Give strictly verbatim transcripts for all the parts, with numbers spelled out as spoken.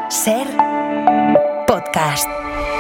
Ser podcast.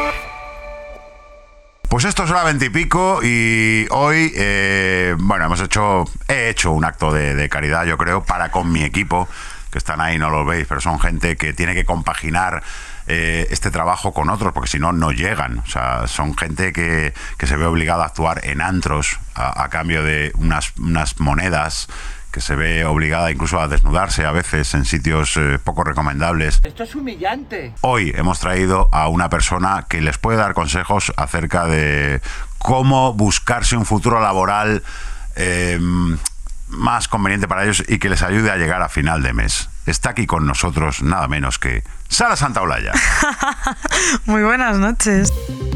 Pues esto es hora veintipico y hoy, eh, bueno, hemos hecho, he hecho un acto de, de caridad, yo creo, para con mi equipo, que están ahí, no los veis, pero son gente que tiene que compaginar eh, este trabajo con otros, porque si no, no llegan. O sea, son gente que, que se ve obligada a actuar en antros a, a cambio de unas, unas monedas, que se ve obligada incluso a desnudarse a veces en sitios eh, poco recomendables. Esto es humillante. Hoy hemos traído a una persona que les puede dar consejos acerca de cómo buscarse un futuro laboral eh, más conveniente para ellos y que les ayude a llegar a final de mes. Está aquí con nosotros nada menos que Sara Santaolalla. Muy buenas noches.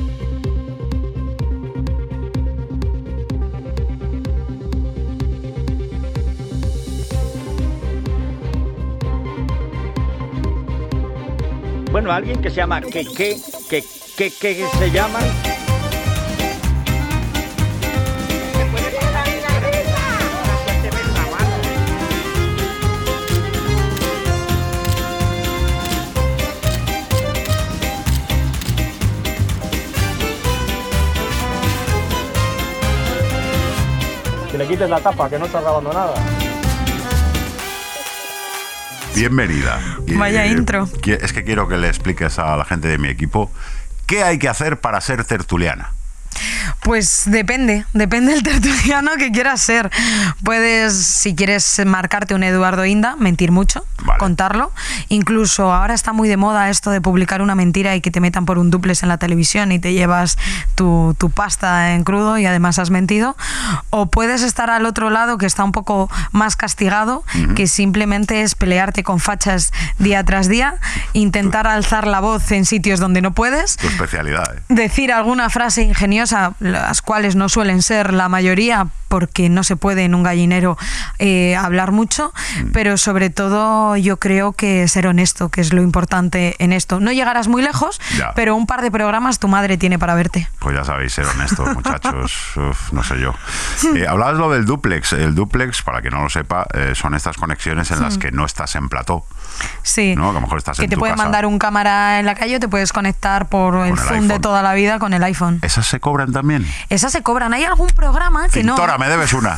Bueno, alguien que se llama que que que que que se llama. Que le quites la tapa, que no está grabando nada. Bienvenida. Vaya eh, intro. Es que quiero que le expliques a la gente de mi equipo qué hay que hacer para ser tertuliana. Pues depende, depende del tertuliano que quieras ser. Puedes, si quieres marcarte un Eduardo Inda, mentir mucho, vale. Contarlo. Incluso ahora está muy de moda esto de publicar una mentira y que te metan por un dúplex en la televisión y te llevas tu, tu pasta en crudo y además has mentido. O puedes estar al otro lado, que está un poco más castigado, uh-huh. que simplemente es pelearte con fachas día tras día, intentar alzar la voz en sitios donde no puedes. Tu especialidad, ¿eh? Decir alguna frase ingeniosa, las cuales no suelen ser la mayoría porque no se puede en un gallinero eh, hablar mucho, mm. pero sobre todo yo creo que ser honesto, que es lo importante en esto. No llegarás muy lejos, ya. pero un par de programas tu madre tiene para verte. Pues ya sabéis, ser honestos, muchachos. Uf, no sé yo. Eh, hablabas lo del dúplex. El dúplex, para quien no lo sepa, eh, son estas conexiones en mm. las que no estás en plató. Sí, ¿no? Que a lo mejor estás que en te tu puede casa. mandar un cámara en la calle o te puedes conectar por el, el Zoom iPhone. De toda la vida con el iPhone. ¿Esas se cobran también? Esas se cobran. Hay algún programa que Cintora, no. Cintora, me debes una.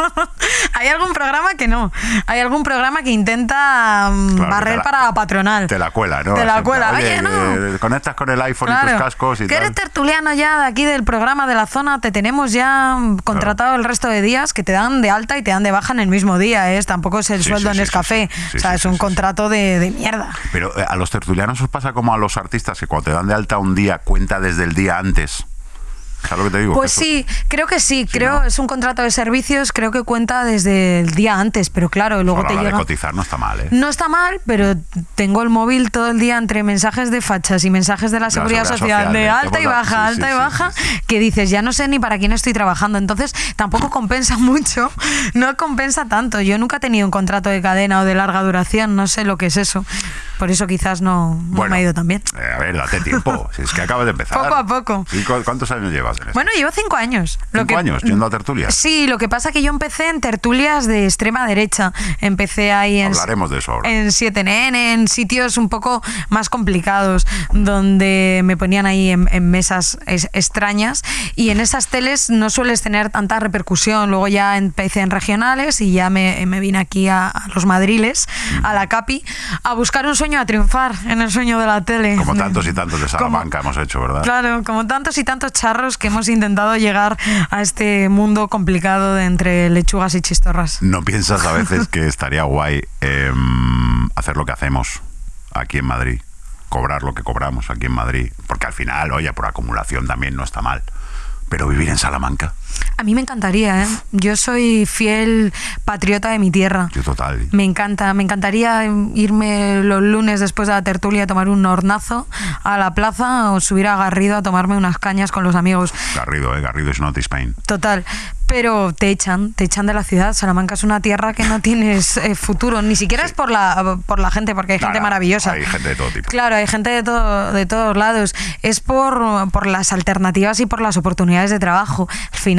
Hay algún programa que no. Hay algún programa que intenta um, claro, barrer la, para la patronal. Te la cuela, ¿no? Te la Así, cuela. Oye, Oye, no. Eh, conectas con el iPhone claro. y tus cascos y que tal. Eres tertuliano ya de aquí del programa de la zona, te tenemos ya contratado claro. el resto de días, que te dan de alta y te dan de baja en el mismo día, ¿eh? Tampoco es el sí, sueldo sí, en sí, Nescafé. Sí, sí, o sea, sí, es sí, un sí, contrato sí. De, de mierda. Pero eh, a los tertulianos os pasa como a los artistas, que cuando te dan de alta un día, cuenta desde el día antes. ¿Sabes lo que te digo? Pues sí, creo que sí, sí creo ¿no? es un contrato de servicios, creo que cuenta desde el día antes, pero claro, luego Solo te la llega... de cotizar no está mal, ¿eh? No está mal, pero tengo el móvil todo el día entre mensajes de fachas y mensajes de la Seguridad, la seguridad Social, social, de alta y baja, sí, alta sí, y baja, sí, sí, sí. que dices, ya no sé ni para quién estoy trabajando, entonces tampoco compensa mucho, no compensa tanto. Yo nunca he tenido un contrato de cadena o de larga duración, no sé lo que es eso. Por eso quizás no, no bueno, me ha ido tan bien. Eh, a ver, date tiempo. Si es que acabas de empezar. Poco a poco. ¿Y cuántos años llevas en esto? Bueno, llevo cinco años. ¿Cinco lo que, años yendo a tertulias? Sí, lo que pasa es que yo empecé en tertulias de extrema derecha. Empecé ahí en... Hablaremos de eso ahora. En siete N N, en sitios un poco más complicados, donde me ponían ahí en, en mesas es, extrañas. Y en esas teles no sueles tener tanta repercusión. Luego ya empecé en regionales y ya me, me vine aquí a, a los Madriles, mm. a la Capi, a buscar un sueño, a triunfar en el sueño de la tele. Como tantos y tantos de Salamanca como, hemos hecho, ¿verdad? Claro, como tantos y tantos charros que hemos intentado llegar a este mundo complicado de entre lechugas y chistorras. ¿No piensas a veces que estaría guay eh, hacer lo que hacemos aquí en Madrid? Cobrar lo que cobramos aquí en Madrid. Porque al final, oye, por acumulación también no está mal. Pero vivir en Salamanca... A mí me encantaría, ¿eh? Yo soy fiel patriota de mi tierra. Yo total. Me encanta, me encantaría irme los lunes después de la tertulia a tomar un hornazo a la plaza o subir a Garrido a tomarme unas cañas con los amigos. Garrido, ¿eh? Garrido is not Spain. Total. Pero te echan, te echan de la ciudad. Salamanca es una tierra que no tienes eh, futuro. Ni siquiera sí. es por la, por la gente, porque hay gente Nada, maravillosa. Hay gente de todo tipo. Claro, hay gente de, todo, de todos lados. Es por, por las alternativas y por las oportunidades de trabajo. Al final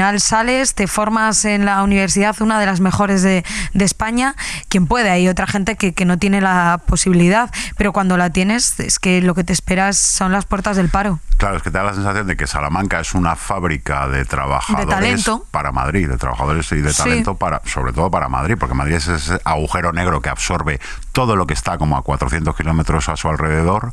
final sales, te formas en la universidad, una de las mejores de, de España, quien puede, hay otra gente que, que no tiene la posibilidad, pero cuando la tienes es que lo que te esperas son las puertas del paro. Claro, es que te da la sensación de que Salamanca es una fábrica de trabajadores de talento para Madrid, de trabajadores y de talento sí. para, sobre todo para Madrid, porque Madrid es ese agujero negro que absorbe todo lo que está como a cuatrocientos kilómetros a su alrededor.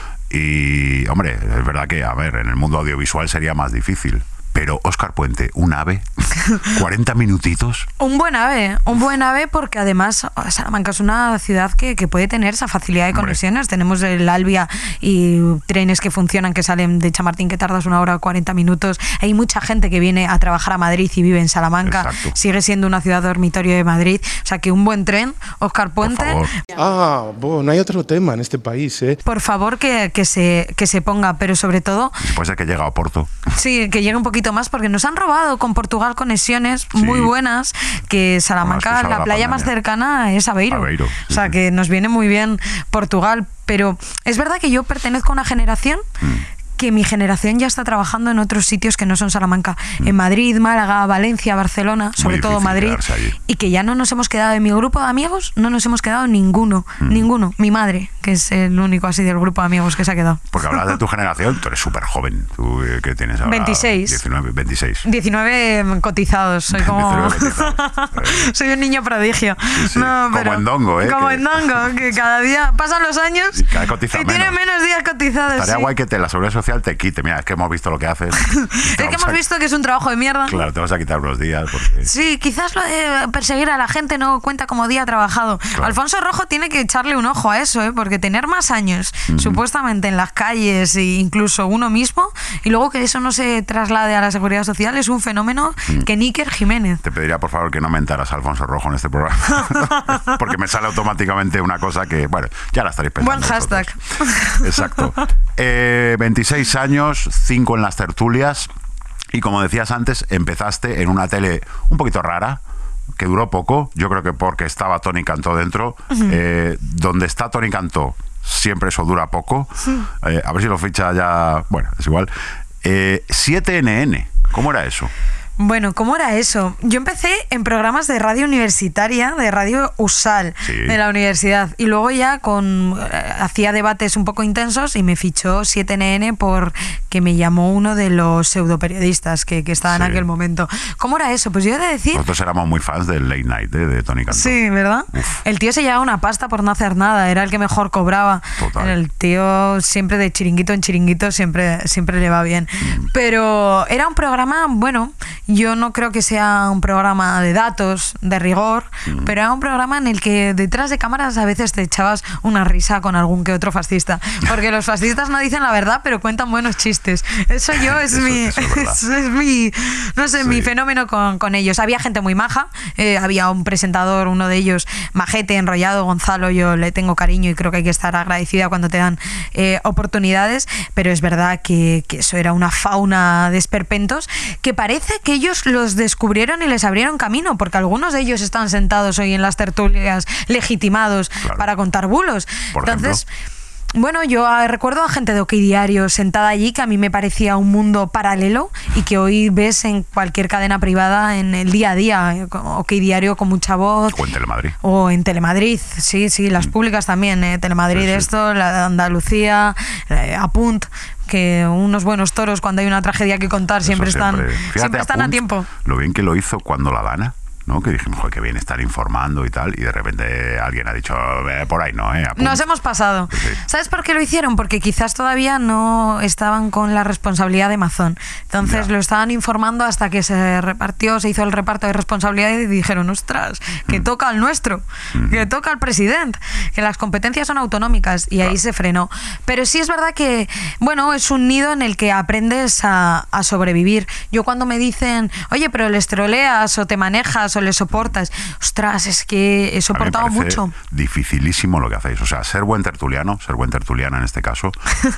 Y, hombre, es verdad que, a ver, en el mundo audiovisual sería más difícil. Pero, Óscar Puente, un AVE, cuarenta minutitos. Un buen AVE, un buen AVE porque además Salamanca es una ciudad que, que puede tener esa facilidad de conexiones. Hombre. Tenemos el Albia y trenes que funcionan, que salen de Chamartín, que tardas una hora cuarenta minutos. Hay mucha gente que viene a trabajar a Madrid y vive en Salamanca. Exacto. Sigue siendo una ciudad dormitorio de Madrid. O sea que un buen tren, Óscar Puente. Por favor. Ah, bueno, no hay otro tema en este país, ¿eh? Por favor que, que, se, que se ponga, pero sobre todo... Puede ser que llegue a Oporto. Sí, que llegue un poquito más porque nos han robado con Portugal conexiones sí. muy buenas, que Salamanca, la, la playa más cercana es Aveiro. Aveiro sí, o sea, sí. que nos viene muy bien Portugal, pero es verdad que yo pertenezco a una generación mm. que mi generación ya está trabajando en otros sitios que no son Salamanca, mm. en Madrid, Málaga, Valencia, Barcelona, sobre muy todo Madrid, y que ya no nos hemos quedado en mi grupo de amigos, no nos hemos quedado ninguno, mm. ninguno, mi madre, que es el único así del grupo de amigos que se ha quedado. Porque hablas de tu generación, tú eres súper joven, tú que tienes ahora veintiséis. diecinueve, veintiséis. diecinueve cotizados, soy como... cotizados. soy un niño prodigio. Sí, sí. No, pero... Como en Dongo, ¿eh? Como que... en Dongo, que cada día pasan los años y, cada cotiza y tiene menos días cotizados. Estaría sí. guay que te la seguridad social te quite. Mira, es que hemos visto lo que haces. Es que hemos a... visto que es un trabajo de mierda. Claro, te vas a quitar unos días. Porque... Sí, quizás lo de perseguir a la gente no cuenta como día trabajado. Claro. Alfonso Rojo tiene que echarle un ojo a eso, ¿eh? Porque tener más años, mm-hmm. supuestamente en las calles e incluso uno mismo, y luego que eso no se traslade a la seguridad social, es un fenómeno mm. que Níker Jiménez. Te pediría, por favor, que no mentaras a Alfonso Rojo en este programa. Porque me sale automáticamente una cosa que, bueno, ya la estaréis pensando. Buen hashtag. Vosotros. Exacto. Eh, veintiséis años, cinco en las tertulias, y como decías antes, empezaste en una tele un poquito rara, que duró poco, yo creo que porque estaba Toni Cantó dentro. Uh-huh. eh, donde está Toni Cantó, siempre eso dura poco. Sí. Eh, a ver si lo ficha ya, bueno, es igual. Eh, siete ene ene, ¿cómo era eso? Bueno, ¿cómo era eso? Yo empecé en programas de radio universitaria, de radio U S A L, sí. de la universidad, y luego ya con eh, hacía debates un poco intensos y me fichó siete ene ene porque me llamó uno de los pseudoperiodistas que, que estaba sí. en aquel momento. ¿Cómo era eso? Pues yo he de decir... Nosotros éramos muy fans del Late Night de, de Toni Cantó. Sí, ¿verdad? Uf. El tío se llevaba una pasta por no hacer nada, era el que mejor cobraba. Total. El tío siempre de chiringuito en chiringuito siempre, siempre le va bien. Mm. Pero era un programa, bueno... Yo no creo que sea un programa de datos, de rigor, mm. pero era un programa en el que detrás de cámaras a veces te echabas una risa con algún que otro fascista. Porque los fascistas no dicen la verdad, pero cuentan buenos chistes. Eso yo es eso, mi... Eso es, es, es mi... No sé, sí. mi fenómeno con, con ellos. Había gente muy maja, eh, había un presentador, uno de ellos, majete, enrollado, Gonzalo, yo le tengo cariño y creo que hay que estar agradecida cuando te dan eh, oportunidades, pero es verdad que, que eso era una fauna de esperpentos que parece que ellos los descubrieron y les abrieron camino, porque algunos de ellos están sentados hoy en las tertulias legitimados claro. para contar bulos. Por Entonces, ejemplo. bueno, yo recuerdo a gente de OK Diario sentada allí que a mí me parecía un mundo paralelo y que hoy ves en cualquier cadena privada en el día a día. OK Diario con mucha voz. O en Telemadrid. O en Telemadrid, sí, sí, las mm. públicas también. ¿eh? Telemadrid, sí, sí. esto, la de Andalucía, eh, Apunt. Que unos buenos toros cuando hay una tragedia que contar siempre, siempre están, Fíjate, siempre están a, Punt, a tiempo. Lo bien que lo hizo cuando la Dana, ¿no? Que dijimos, joder, que bien estar informando y tal, y de repente alguien ha dicho, eh, por ahí no, ¿eh? Nos hemos pasado. Sí. ¿Sabes por qué lo hicieron? Porque quizás todavía no estaban con la responsabilidad de Mazón. Entonces ya. lo estaban informando hasta que se repartió, se hizo el reparto de responsabilidad y dijeron, ostras, que mm. toca al nuestro, mm. que toca al presidente, que las competencias son autonómicas, y claro. ahí se frenó. Pero sí es verdad que, bueno, es un nido en el que aprendes a, a sobrevivir. Yo cuando me dicen, oye, pero les troleas o te manejas o le soportas, ostras, es que he soportado a mí me parece mucho. Dificilísimo lo que hacéis, o sea, ser buen tertuliano, ser buen tertuliana en este caso,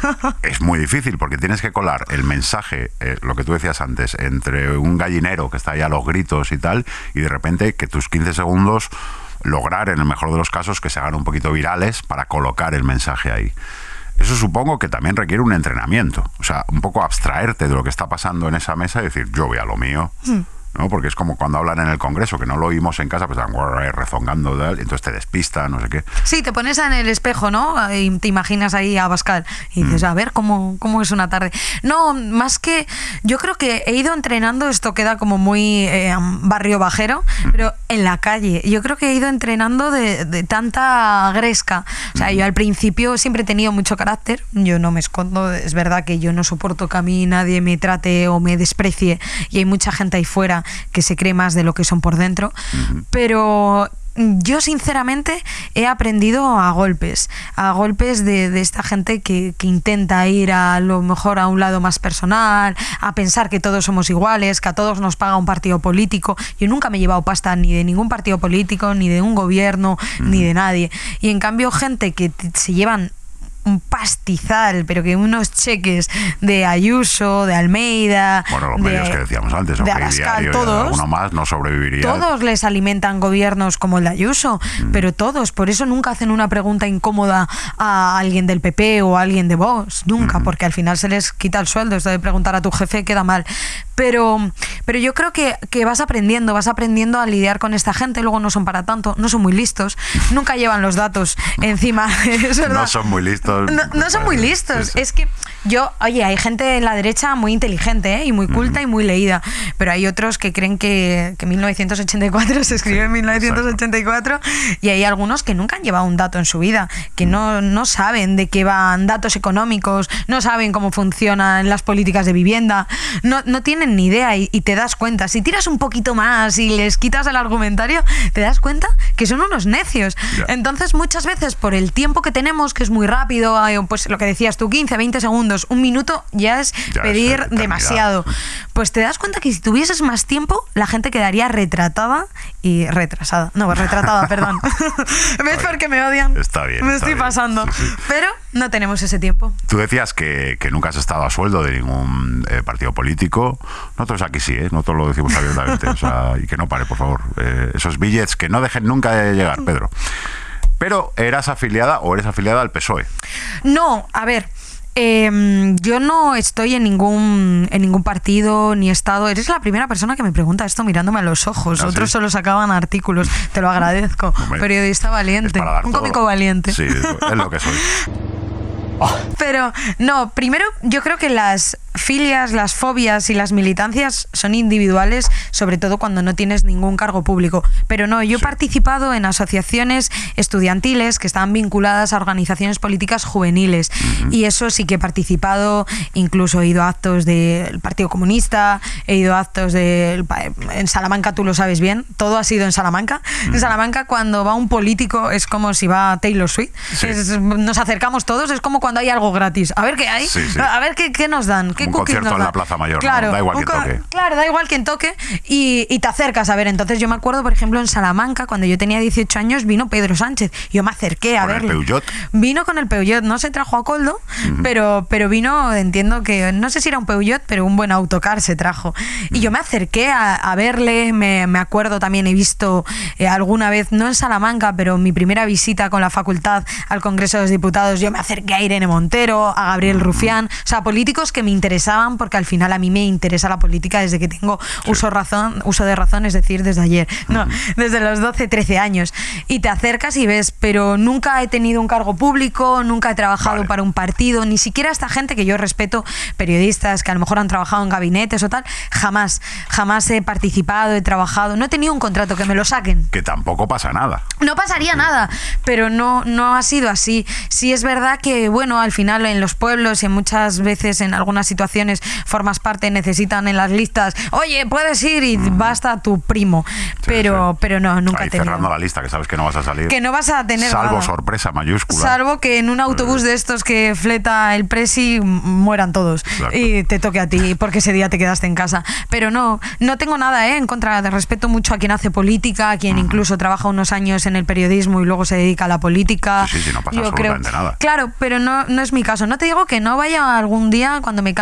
es muy difícil porque tienes que colar el mensaje, eh, lo que tú decías antes, entre un gallinero que está ahí a los gritos y tal, y de repente que tus quince segundos lograr, en el mejor de los casos, que se hagan un poquito virales para colocar el mensaje ahí. eso supongo que también requiere un entrenamiento. O sea, un poco abstraerte de lo que está pasando en esa mesa y decir, yo voy a lo mío. Mm. ¿No? Porque es como cuando hablan en el Congreso, que no lo oímos en casa, pues están rezongando, entonces te despista, no sé qué. Sí, te pones en el espejo, ¿no? Y te imaginas ahí a Abascal y dices, mm. a ver cómo, cómo es una tarde. No, más que, yo creo que he ido entrenando, esto queda como muy eh, barrio bajero, mm. pero en la calle. Yo creo que he ido entrenando de, de tanta gresca. O sea, mm. yo al principio siempre he tenido mucho carácter, yo no me escondo, es verdad que yo no soporto que a mí nadie me trate o me desprecie, y hay mucha gente ahí fuera que se cree más de lo que son por dentro, uh-huh. pero yo sinceramente he aprendido a golpes, a golpes de, de esta gente que, que intenta ir a lo mejor a un lado más personal, a pensar que todos somos iguales, que a todos nos paga un partido político. Yo nunca me he llevado pasta ni de ningún partido político, ni de un gobierno, uh-huh. ni de nadie. Y en cambio gente que t- se llevan un pastizal, pero que unos cheques de Ayuso, de Almeida, bueno, los de, medios que decíamos antes, de Abascal, todos, alguno más no sobreviviría. Todos les alimentan gobiernos como el de Ayuso, mm. pero todos, por eso nunca hacen una pregunta incómoda a alguien del P P o a alguien de Vox, nunca, mm. porque al final se les quita el sueldo, esto de preguntar a tu jefe queda mal. Pero, pero yo creo que, que vas aprendiendo, vas aprendiendo a lidiar con esta gente, luego no son para tanto, no son muy listos, nunca llevan los datos encima, es verdad. No son muy listos. No, no son muy listos. Sí, sí. Es que yo, oye, hay gente en la derecha muy inteligente, ¿eh? Y muy culta uh-huh. y muy leída, pero hay otros que creen que, que mil novecientos ochenta y cuatro se escribió sí, en mil novecientos ochenta y cuatro exacto. Y hay algunos que nunca han llevado un dato en su vida, que no, no saben de qué van datos económicos, no saben cómo funcionan las políticas de vivienda, no, no tienen ni idea y, y te das cuenta. Si tiras un poquito más y les quitas el argumentario, te das cuenta que son unos necios. Yeah. Entonces muchas veces por el tiempo que tenemos, que es muy rápido, pues lo que decías tú, quince, veinte segundos, un minuto ya es ya pedir es demasiado. Pues te das cuenta que si tuvieses más tiempo, la gente quedaría retratada y retrasada. No, retratada, perdón. ¿Ves por qué me odian? Está bien. Me está estoy bien. pasando. Sí, sí. Pero no tenemos ese tiempo. Tú decías que, que nunca has estado a sueldo de ningún eh, partido político. Nosotros aquí sí, ¿eh? Nosotros lo decimos abiertamente. O sea, y que no pare, por favor. Eh, esos billets que no dejen nunca de llegar, Pedro. Pero eras afiliada o eres afiliada al P S O E. No, a ver, eh, yo no estoy en ningún en ningún partido ni estado. Eres la primera persona que me pregunta esto mirándome a los ojos. ¿Ah, Otros sí? solo sacaban artículos. Te lo agradezco. Hombre, periodista valiente, un cómico todo. Valiente. Sí, es lo que soy. Pero no, primero yo creo que las filias, las fobias y las militancias son individuales, sobre todo cuando no tienes ningún cargo público. Pero no, yo he sí. participado en asociaciones estudiantiles que estaban vinculadas a organizaciones políticas juveniles uh-huh. y eso sí que he participado, incluso he ido a actos del Partido Comunista, he ido a actos de... En Salamanca tú lo sabes bien, todo ha sido en Salamanca. Uh-huh. En Salamanca cuando va un político es como si va Taylor Swift, sí. es, nos acercamos todos, es como cuando hay algo gratis, a ver qué hay, sí, sí. a ver qué, qué nos dan. Un concierto en la Plaza Mayor, claro, ¿no? Da igual quien co- toque. Claro, da igual quien toque y, y te acercas a ver. Entonces yo me acuerdo, por ejemplo, en Salamanca, cuando yo tenía dieciocho años, vino Pedro Sánchez. Yo me acerqué a verle. ¿Con el Peugeot? Vino con el Peugeot, no se trajo a Coldo, uh-huh. pero, pero vino, entiendo que, no sé si era un Peugeot, pero un buen autocar se trajo. Uh-huh. Y yo me acerqué a, a verle, me, me acuerdo también, he visto eh, alguna vez, no en Salamanca, pero en mi primera visita con la facultad al Congreso de los Diputados, yo me acerqué a Irene Montero, a Gabriel uh-huh. Rufián, o sea, políticos que me interesaban porque al final a mí me interesa la política desde que tengo sí. uso, razón, uso de razón, es decir, desde ayer, no, desde los doce, trece años. Y te acercas y ves, pero nunca he tenido un cargo público, nunca he trabajado vale. para un partido, ni siquiera esta gente que yo respeto, periodistas que a lo mejor han trabajado en gabinetes o tal, jamás, jamás he participado, he trabajado, no he tenido un contrato, que me lo saquen. Que tampoco pasa nada. No pasaría sí. nada, pero no, no ha sido así. Sí es verdad que, bueno, al final en los pueblos y en muchas veces en algunas situaciones formas parte, necesitan en las listas, oye, puedes ir y mm. basta tu primo, sí, pero, sí. pero no, nunca Ahí he tenido. cerrando la lista, que sabes que no vas a salir. Que no vas a tener Salvo nada. sorpresa mayúscula. Salvo que en un autobús de estos que fleta el presi mueran todos. Exacto. Y te toque a ti, porque ese día te quedaste en casa. Pero no, no tengo nada ¿eh? en contra, de respeto mucho a quien hace política, a quien mm. incluso trabaja unos años en el periodismo y luego se dedica a la política. Sí, sí, sí, no pasa Yo absolutamente creo, nada. Claro, pero no, no es mi caso. No te digo que no vaya algún día, cuando me canse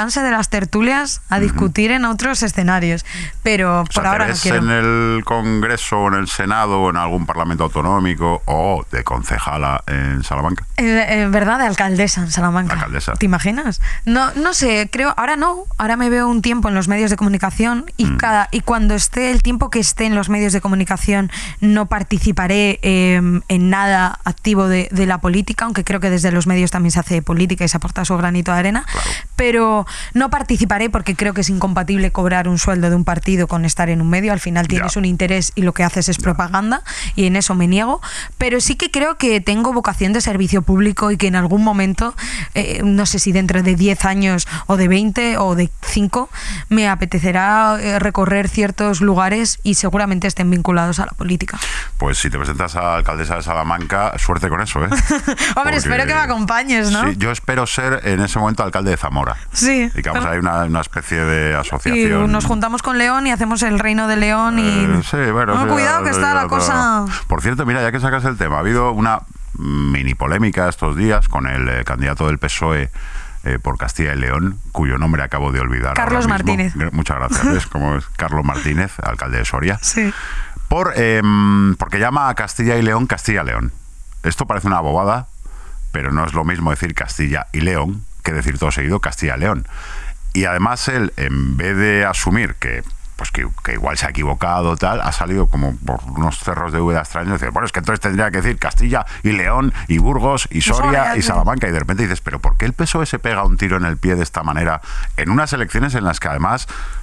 llévanse de las tertulias a discutir uh-huh. en otros escenarios. Pero por o sea, ahora ¿te no ves quiero. en el Congreso, en el Senado, o en algún Parlamento autonómico o de concejala en Salamanca? Eh, eh, ¿Verdad? De alcaldesa en Salamanca. Alcaldesa. ¿Te imaginas? No, no sé, creo, ahora no. Ahora me veo un tiempo en los medios de comunicación y, mm. cada, y cuando esté el tiempo que esté en los medios de comunicación no participaré eh, en nada activo de, de la política, aunque creo que desde los medios también se hace política y se aporta su granito de arena, claro. Pero no participaré porque creo que es incompatible cobrar un sueldo de un partido con estar en un medio. Al final tienes ya. un interés y lo que haces es ya. propaganda, y en eso me niego, pero sí que creo que tengo vocación de servicio público y que en algún momento, eh, no sé si dentro de diez años o de veinte o de cinco, me apetecerá eh, recorrer ciertos lugares y seguramente estén vinculados a la política. Pues si te presentas a alcaldesa de Salamanca, suerte con eso, ¿eh? Hombre, Porque, espero que me acompañes, ¿no? Sí, yo espero ser en ese momento alcalde de Zamora. Sí. Y que vamos, hay una, una especie de asociación. Y nos juntamos con León y hacemos el reino de León y... Eh, sí, bueno... No, sí, cuidado que está la cosa... Por cierto, mira, ya que sacas el tema, ha habido una mini polémica estos días con el eh, candidato del P S O E eh, por Castilla y León, cuyo nombre acabo de olvidar. Carlos ahora mismo. Martínez. Muchas gracias. ¿Ves? Como es Carlos Martínez, alcalde de Soria. Sí. Por, eh, porque llama a Castilla y León Castilla y León. Esto parece una bobada, pero no es lo mismo decir Castilla y León que decir todo seguido Castilla y León. Y además él, en vez de asumir que pues que, que igual se ha equivocado, tal, ha salido como por unos cerros de Úbeda extraños y dice, bueno, es que entonces tendría que decir Castilla y León y Burgos y Soria y Salamanca, y de repente dices, pero ¿por qué el P S O E se pega un tiro en el pie de esta manera en unas elecciones en las que además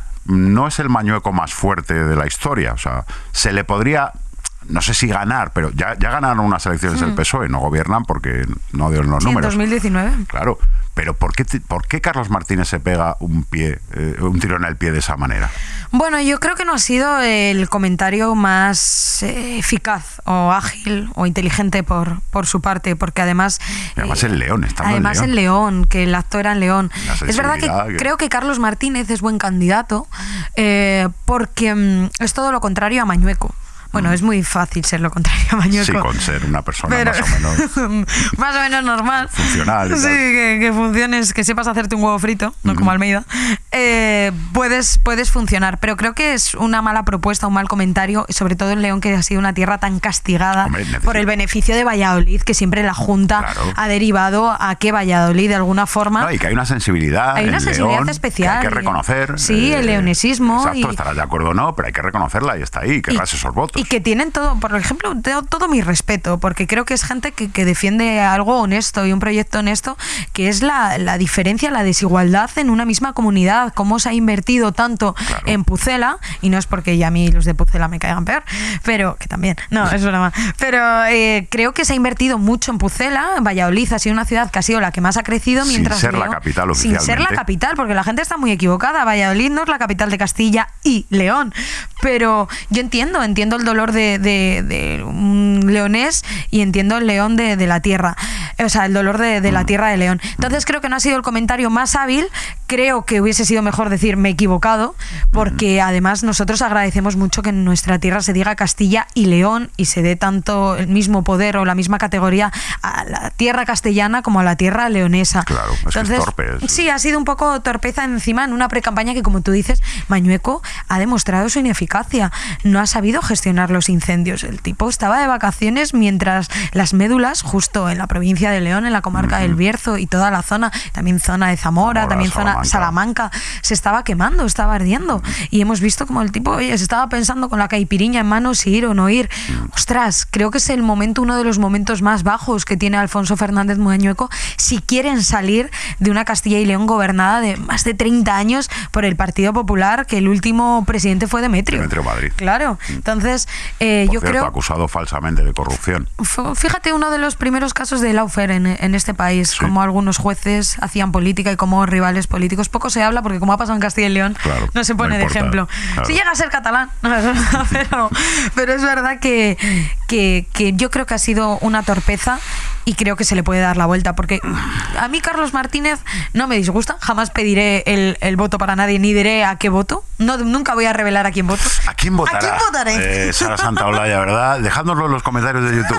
no es el mañueco más fuerte de la historia? O sea, se le podría... No sé si ganar, pero ya, ya ganaron unas elecciones hmm. el P S O E, no gobiernan porque no dieron los sí, números. En dos mil diecinueve. Claro, pero ¿por qué, ¿por qué Carlos Martínez se pega un pie, eh, un tiro en el pie de esa manera? Bueno, yo creo que no ha sido el comentario más eh, eficaz o ágil o inteligente por, por su parte, porque además... Y además eh, en León, estando Además en León. en León, que el actor era en León. Es verdad que, que creo que Carlos Martínez es buen candidato eh, porque mm, es todo lo contrario a Mañueco. Bueno, es muy fácil ser lo contrario a Mañueco. Sí, con ser una persona pero, más o menos... más o menos normal. Funcional. Sí, que, que funciones, que sepas hacerte un huevo frito, no uh-huh. como Almeida. Eh, puedes, puedes funcionar, pero creo que es una mala propuesta, un mal comentario, sobre todo en León, que ha sido una tierra tan castigada Hombre, por el beneficio de Valladolid, que siempre la Junta claro. ha derivado a que Valladolid, de alguna forma... No, y que hay una sensibilidad Hay una en sensibilidad León especial. Que hay que reconocer. Sí, eh, el leonesismo. Exacto, y, estarás de acuerdo o no, pero hay que reconocerla y está ahí, que das esos votos. Y que tienen todo, por ejemplo, todo, todo mi respeto, porque creo que es gente que, que defiende algo honesto y un proyecto honesto, que es la, la diferencia, la desigualdad en una misma comunidad, cómo se ha invertido tanto claro. en Pucela, y no es porque ya a mí los de Pucela me caigan peor, pero que también, no, es broma, pero eh, creo que se ha invertido mucho en Pucela. Valladolid ha sido una ciudad que ha sido la que más ha crecido, mientras sin ser León, la capital oficialmente. Sin ser la capital, porque la gente está muy equivocada. Valladolid no es la capital de Castilla y León, pero yo entiendo, entiendo el dolor de, de, de un leonés y entiendo el león de, de la tierra, o sea, el dolor de, de la tierra de León. Entonces creo que no ha sido el comentario más hábil. Creo que hubiese sido mejor decir me he equivocado, porque además nosotros agradecemos mucho que en nuestra tierra se diga Castilla y León y se dé tanto el mismo poder o la misma categoría a la tierra castellana como a la tierra leonesa. Claro, es Entonces, que es torpe. Es... Sí, ha sido un poco torpeza encima en una precampaña que, como tú dices, Mañueco ha demostrado su ineficacia. No ha sabido gestionar los incendios. El tipo estaba de vacaciones mientras las médulas, justo en la provincia de León, en la comarca uh-huh. del Bierzo y toda la zona, también zona de Zamora, Zamora también zona Salamanca. Salamanca, se estaba quemando, estaba ardiendo. Y hemos visto como el tipo, oye, se estaba pensando con la caipiriña en mano si ir o no ir. Ostras, creo que es el momento, uno de los momentos más bajos que tiene Alfonso Fernández Mañueco si quieren salir de una Castilla y León gobernada de más de treinta años por el Partido Popular, que el último presidente fue Demetrio. Demetrio Madrid. Claro. Entonces, eh, por yo cierto, creo... acusado falsamente de corrupción. Fíjate, uno de los primeros casos de lawfare en, en este país, sí. Como algunos jueces hacían política y como rivales políticos. Poco se habla porque, como ha pasado en Castilla y León, claro, no se pone no de ejemplo. Claro. Si llega a ser catalán, pero, pero es verdad que, que, que yo creo que ha sido una torpeza y creo que se le puede dar la vuelta, porque a mí Carlos Martínez no me disgusta, jamás pediré el, el voto para nadie, ni diré a qué voto, no, nunca voy a revelar a quién voto. ¿A quién votará? ¿A quién votaré? Eh, Sara Santaolalla, ¿verdad? Dejádnoslo en los comentarios de YouTube.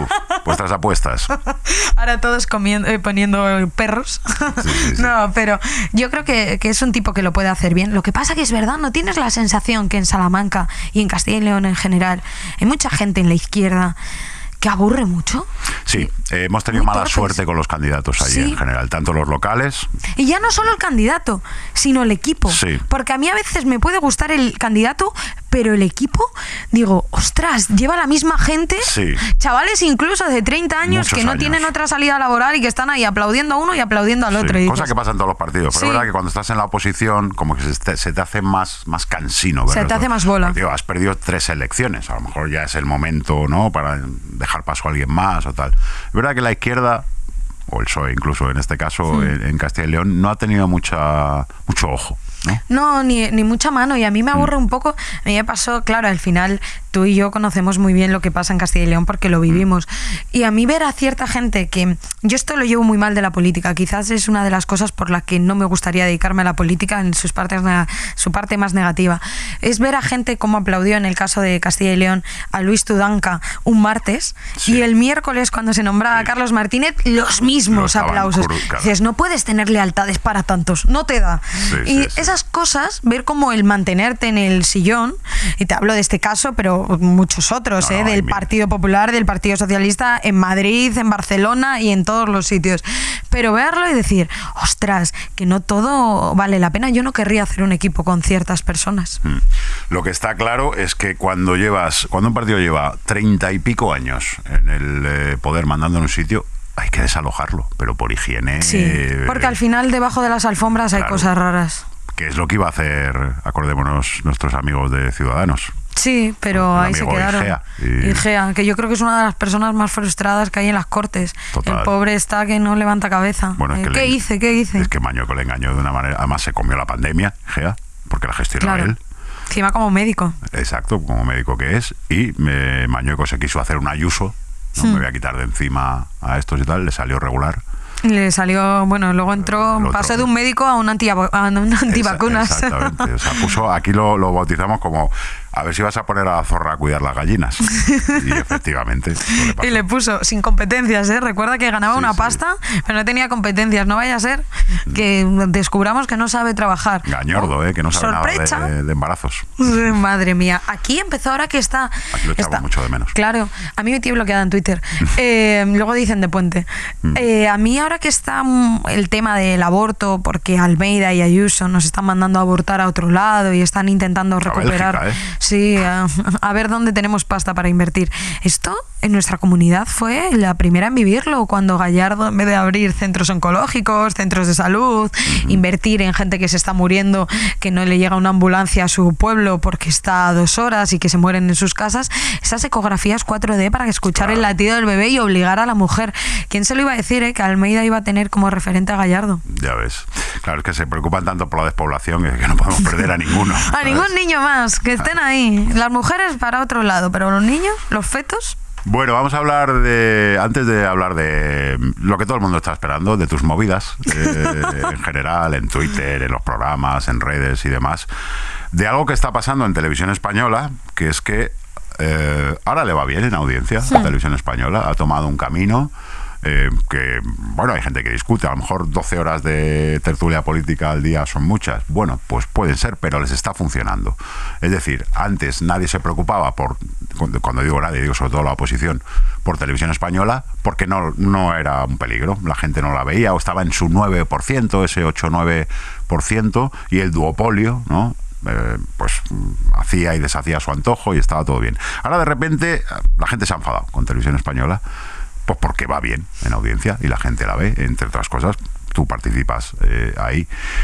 Vuestras apuestas. Ahora todos comiendo, eh, poniendo perros. Sí, sí, sí. No, pero yo creo que, que es un tipo que lo puede hacer bien. Lo que pasa que es verdad, ¿no tienes la sensación que en Salamanca y en Castilla y León en general hay mucha gente en la izquierda que aburre mucho? Sí, eh, hemos tenido Muy mala torpes. suerte con los candidatos allí Sí. en general, tanto los locales. Y ya no solo el candidato, sino el equipo. Sí. Porque a mí a veces me puede gustar el candidato, pero el equipo, digo, ostras, lleva la misma gente. Sí. Chavales incluso de treinta años Muchos que no años. tienen otra salida laboral y que están ahí aplaudiendo a uno y aplaudiendo al Sí, otro. Y cosa dices, que pasa en todos los partidos. Pero Sí. es verdad que cuando estás en la oposición, como que se te, se te hace más, más cansino. Se verlo te hace todo. más bola. Porque, tío, has perdido tres elecciones. A lo mejor ya es el momento, ¿no?, para dejar paso a alguien más o tal. Es verdad que la izquierda, o el P S O E incluso en este caso, Hmm. en, en Castilla y León, no ha tenido mucha mucho ojo, ¿no? No, ni, ni mucha mano. Y a mí me aburre un poco. A mí me pasó, claro, al final tú y yo conocemos muy bien lo que pasa en Castilla y León porque lo vivimos. Y a mí ver a cierta gente que... Yo esto lo llevo muy mal de la política. Quizás es una de las cosas por las que no me gustaría dedicarme a la política en sus partes, nega- su parte más negativa. Es ver a gente como aplaudió en el caso de Castilla y León a Luis Tudanca un martes Sí. y el miércoles cuando se nombraba a Carlos Martínez los Lo mismos estaban aplausos. cru- claro. Dices, no puedes tener lealtades para tantos. No te da. Sí, y sí, sí. esas cosas, ver como el mantenerte en el sillón, y te hablo de este caso, pero muchos otros, No, ¿eh? no, hay del mil. Partido Popular, del Partido Socialista, en Madrid, en Barcelona y en todos los sitios. Pero verlo y decir, ostras, que no todo vale la pena. Yo no querría hacer un equipo con ciertas personas. Mm. Lo que está claro es que cuando llevas, cuando un partido lleva treinta y pico años en el eh, poder mandando en un sitio, hay que desalojarlo, pero por higiene. Sí, eh, porque al final debajo de las alfombras hay claro. cosas raras. que es lo que iba a hacer, acordémonos, nuestros amigos de Ciudadanos. Sí, pero El ahí se amigo quedaron. Igea, y- Igea, que yo creo que es una de las personas más frustradas que hay en las Cortes. Total. El pobre está que no levanta cabeza. Bueno, es Eh, que ¿Qué le- hice? ¿Qué hice? Es que Mañueco le engañó de una manera. Además, se comió la pandemia, Gea, porque la gestionó Claro. él. Encima como médico. Exacto, como médico que es. Y me, Mañueco se quiso hacer un Ayuso. No Hmm. me voy a quitar de encima a estos y tal. Le salió regular. Y le salió, bueno, luego entró, El otro. pasó de un médico a un, antiva- a un antivacunas. Esa- Exactamente. O sea, puso, aquí lo, lo bautizamos como, a ver si vas a poner a la zorra a cuidar las gallinas. Y efectivamente. eso le pasó. Y le puso sin competencias, ¿eh? Recuerda que ganaba Sí, una sí. pasta, pero no tenía competencias. No vaya a ser que descubramos que no sabe trabajar. Gañordo, ¿eh? Que no sabe Sorpresa. nada de, de embarazos. Madre mía. Aquí empezó ahora que está... Aquí lo echamos está- mucho de menos. Claro. A mí me tiene bloqueada en Twitter. Eh, luego dicen de Puente. Mm. Eh, a mí ahora que está mm, el tema del aborto, porque Almeida y Ayuso nos están mandando a abortar a otro lado y están intentando recuperar... Bélgica, ¿eh? Sí, a, a ver dónde tenemos pasta para invertir. Esto en nuestra comunidad fue la primera en vivirlo, cuando Gallardo, en vez de abrir centros oncológicos, centros de salud, invertir en gente que se está muriendo, que no le llega una ambulancia a su pueblo porque está a dos horas y que se mueren en sus casas, esas ecografías cuatro D para escuchar el Claro. latido del bebé y obligar a la mujer. ¿Quién se lo iba a decir, eh, que Almeida iba a tener como referente a Gallardo? Ya ves. Claro, es que se preocupan tanto por la despoblación que, que no podemos perder a ninguno. A ¿sabes? ningún niño más, que estén ahí. Las mujeres para otro lado, pero los niños, los fetos... Bueno, vamos a hablar de, antes de hablar de lo que todo el mundo está esperando, de tus movidas, eh, en general, en Twitter, en los programas, en redes y demás, de algo que está pasando en Televisión Española, que es que eh, ahora le va bien en audiencia, Sí. la Televisión Española ha tomado un camino eh, que, bueno, hay gente que discute, a lo mejor doce horas de tertulia política al día son muchas. Bueno, pues pueden ser, pero les está funcionando. Es decir, antes nadie se preocupaba por, cuando digo nadie, digo sobre todo la oposición, por Televisión Española, porque no, no era un peligro. La gente no la veía o estaba en su nueve por ciento, ese ocho o nueve por ciento, y el duopolio, ¿no? Eh, pues mm, hacía y deshacía su antojo y estaba todo bien. Ahora de repente la gente se ha enfadado con Televisión Española, pues porque va bien en audiencia y la gente la ve, entre otras cosas. Tú participas eh, ahí.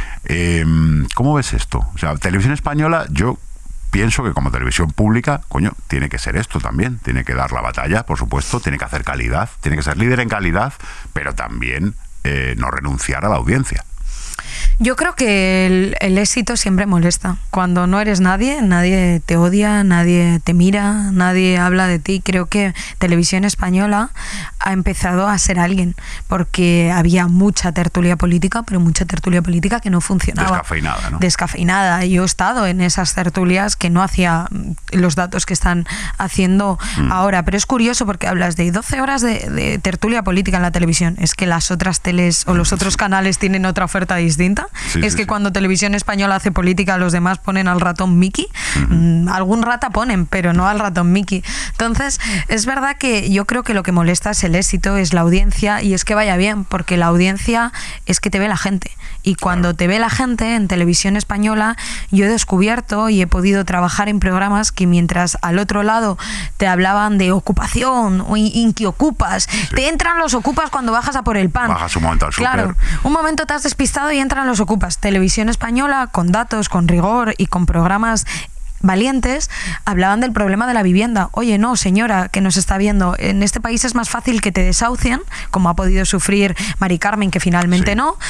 Eh, ¿Cómo ves esto? O sea, Televisión Española, yo pienso que como televisión pública, coño, tiene que ser esto también. Tiene que dar la batalla, por supuesto, tiene que hacer calidad, tiene que ser líder en calidad, pero también eh, no renunciar a la audiencia. Yo creo que el, el éxito siempre molesta. Cuando no eres nadie, nadie te odia, nadie te mira, nadie habla de ti. Creo que Televisión Española ha empezado a ser alguien, porque había mucha tertulia política, pero mucha tertulia política que no funcionaba. Descafeinada, ¿no? Descafeinada. Yo he estado en esas tertulias que no hacía los datos que están haciendo mm. ahora. Pero es curioso porque hablas de doce horas de, de tertulia política en la televisión. Es que las otras teles o los otros canales tienen otra oferta distinta. Sí, es sí, que sí. Cuando Televisión Española hace política, los demás ponen al ratón Mickey. Uh-huh. Algún rata ponen, pero no al ratón Mickey. Entonces, es verdad que yo creo que lo que molesta es el éxito, es la audiencia, y es que vaya bien, porque la audiencia es que te ve la gente. Y cuando claro. te ve la gente en Televisión Española, yo he descubierto y he podido trabajar en programas que mientras al otro lado te hablaban de ocupación o inqui ocupas, sí. te entran los ocupas cuando bajas a por el pan. Bajas un momento al súper. Claro, un momento te has despistado y entran los ocupas. Televisión Española, con datos, con rigor y con programas valientes, hablaban del problema de la vivienda. Oye, no, señora, que nos está viendo, en este país es más fácil que te desahucien, como ha podido sufrir Mari Carmen, que finalmente sí. no,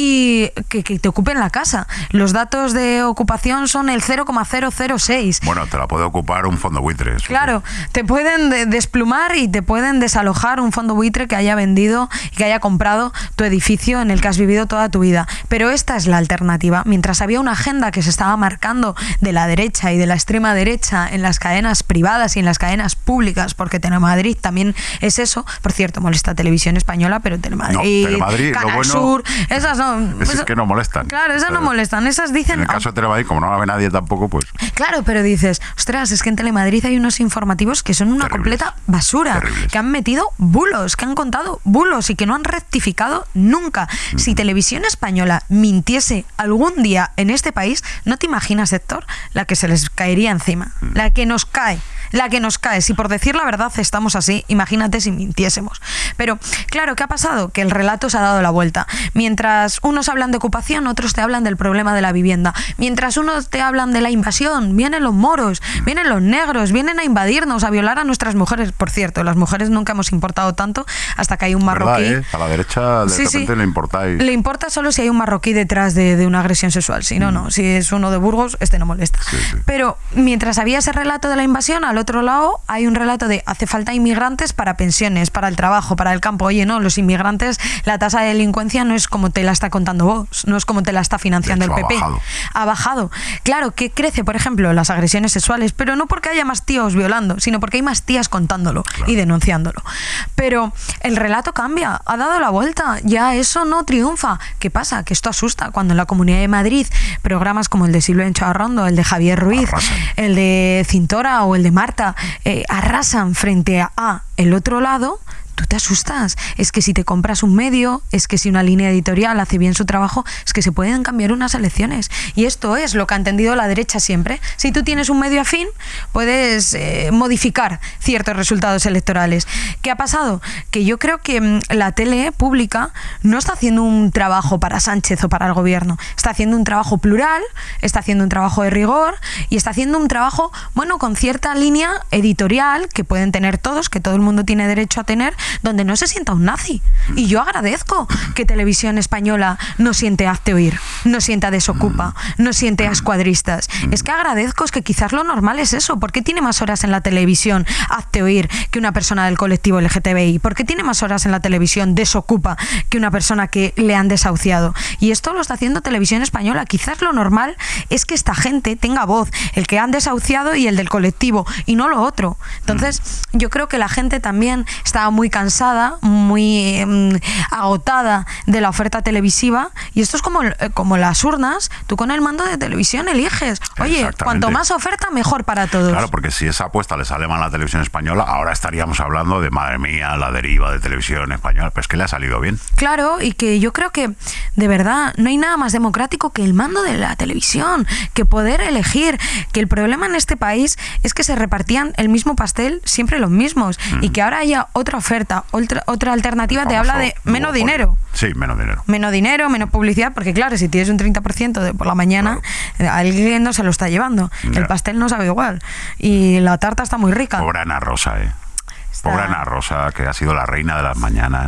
y que, que te ocupen la casa. Los datos de ocupación son el cero coma cero cero seis. Bueno, te la puede ocupar un fondo buitre. Claro, sí. te pueden de- desplumar y te pueden desalojar un fondo buitre que haya vendido y que haya comprado tu edificio en el que has vivido toda tu vida. Pero esta es la alternativa. Mientras había una agenda que se estaba marcando de la derecha y de la extrema derecha en las cadenas privadas y en las cadenas públicas, porque Telemadrid también es eso. Por cierto, molesta Televisión Española, pero Telemadrid, no, Telemadrid Canal lo bueno Sur, esas no. Es pues, que no molestan. Claro, esas no molestan. Esas dicen. En el caso de Telemadrid, como no la ve nadie tampoco, pues. Claro, pero dices, ostras, es que en Telemadrid hay unos informativos que son una terribles, completa basura, terribles. Que han metido bulos, que han contado bulos y que no han rectificado nunca. Mm. Si Televisión Española mintiese algún día en este país, no te imaginas, Héctor, la que se les caería encima, mm. la que nos cae, la que nos cae. Si por decir la verdad estamos así, imagínate si mintiésemos. Pero, claro, ¿qué ha pasado? Que el relato se ha dado la vuelta. Mientras unos hablan de ocupación, otros te hablan del problema de la vivienda. Mientras unos te hablan de la invasión, vienen los moros, vienen los negros, vienen a invadirnos, a violar a nuestras mujeres. Por cierto, las mujeres nunca hemos importado tanto hasta que hay un marroquí. ¿Verdad, eh? A la derecha de sí, repente sí. le importáis. Le importa solo si hay un marroquí detrás de, de una agresión sexual. Si no, mm. no. Si es uno de Burgos, este no molesta. Sí, sí. Pero mientras había ese relato de la invasión, al otro lado hay un relato de hace falta inmigrantes para pensiones, para el trabajo, para el campo. Oye, no, los inmigrantes, la tasa de delincuencia no es como te la está contando vos, no es como te la está financiando de hecho, el P P. Ha bajado. Ha bajado. Claro, que crece, por ejemplo, las agresiones sexuales, pero no porque haya más tíos violando, sino porque hay más tías contándolo claro. y denunciándolo. Pero el relato cambia, ha dado la vuelta, ya eso no triunfa. ¿Qué pasa? Que esto asusta. Cuando en la Comunidad de Madrid programas como el de Silvia Encharrondo, el de Javier Ruiz, arrasan. El de Cintora o el de Marta eh, arrasan frente a, a el otro lado, tú te asustas. Es que si te compras un medio, es que si una línea editorial hace bien su trabajo, es que se pueden cambiar unas elecciones. Y esto es lo que ha entendido la derecha siempre. Si tú tienes un medio afín, puedes eh, modificar ciertos resultados electorales. ¿Qué ha pasado? Que yo creo que mmm, la tele pública no está haciendo un trabajo para Sánchez o para el gobierno. Está haciendo un trabajo plural, está haciendo un trabajo de rigor y está haciendo un trabajo, bueno, con cierta línea editorial que pueden tener todos, que todo el mundo tiene derecho a tener, donde no se sienta un nazi. Y yo agradezco que Televisión Española no siente Hazte Oír, no sienta Desocupa, no siente a escuadristas. Es que agradezco, es que quizás lo normal es eso. ¿Por qué tiene más horas en la televisión Hazte Oír que una persona del colectivo L G T B I? ¿Por qué tiene más horas en la televisión Desocupa que una persona que le han desahuciado? Y esto lo está haciendo Televisión Española. Quizás lo normal es que esta gente tenga voz, el que han desahuciado y el del colectivo, y no lo otro. Entonces, yo creo que la gente también estaba muy cansada, muy eh, agotada de la oferta televisiva, y esto es como, como las urnas, tú con el mando de televisión eliges. Oye, cuanto más oferta, mejor para todos. Claro, porque si esa apuesta le sale mal a la televisión española, ahora estaríamos hablando de, madre mía, la deriva de Televisión Española, pero es que le ha salido bien. Claro, y que yo creo que, de verdad, no hay nada más democrático que el mando de la televisión, que poder elegir, que el problema en este país es que se repartían el mismo pastel, siempre los mismos, mm. y que ahora haya otra oferta, otra, otra alternativa, te habla de menos dinero. Sí, menos dinero. Menos dinero, menos publicidad, porque claro, si tienes un treinta por ciento de por la mañana, claro. alguien no se lo está llevando. Ya. El pastel no sabe igual. Y la tarta está muy rica. Pobre Ana Rosa, eh. Está... Pobre Ana Rosa, que ha sido la reina de las mañanas.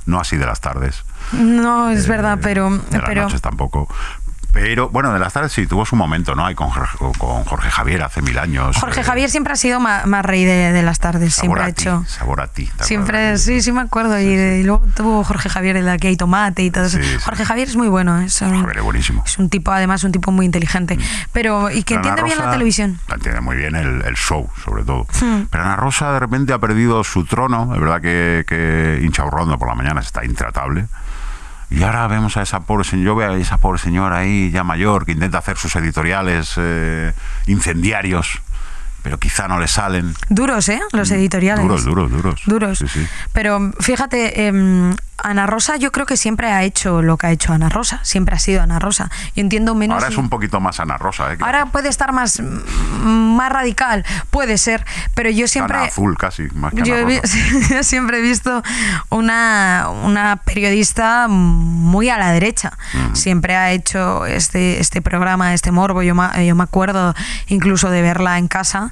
no así de las tardes. No, es Eh, verdad, pero... De las pero noches tampoco. Pero, bueno, de las tardes sí, tuvo su momento, ¿no? Ahí con Jorge, con Jorge Javier hace mil años. Jorge eh, Javier siempre ha sido más, más rey de, de las tardes, Sabor siempre a ha ti, hecho... Sabor a ti. ¿te Siempre, acuerdas? sí, sí me acuerdo. Y, y luego tuvo Jorge Javier el de Aquí hay tomate y todo eso. Sí, sí. Jorge Javier es muy bueno. Es un, Javier es buenísimo. es un tipo, además, un tipo muy inteligente. Pero, y que Pero Ana entiende bien la Rosa televisión. la entiende muy bien el, el show, sobre todo. Hmm. Pero Ana Rosa de repente ha perdido su trono. Es verdad que, que Inchaurrondo por la mañana está intratable. Y ahora vemos a esa pobre señora, yo veo a esa pobre señora ahí ya mayor que intenta hacer sus editoriales eh, incendiarios, pero quizá no le salen. Duros, ¿eh? Los editoriales. Duros, duros, duros. Duros. Sí, sí. Pero fíjate, eh, Ana Rosa yo creo que siempre ha hecho lo que ha hecho Ana Rosa. Siempre ha sido Ana Rosa. Yo entiendo menos... Ahora es un poquito más Ana Rosa, ¿eh? Que Ahora puede estar más, más radical, puede ser, pero yo siempre... Ana azul casi, más que Yo, Ana he vi- Rosa. yo siempre he visto una, una periodista muy a la derecha. Mm. Siempre ha hecho este, este programa, este morbo. Yo, ma- yo me acuerdo incluso de verla en casa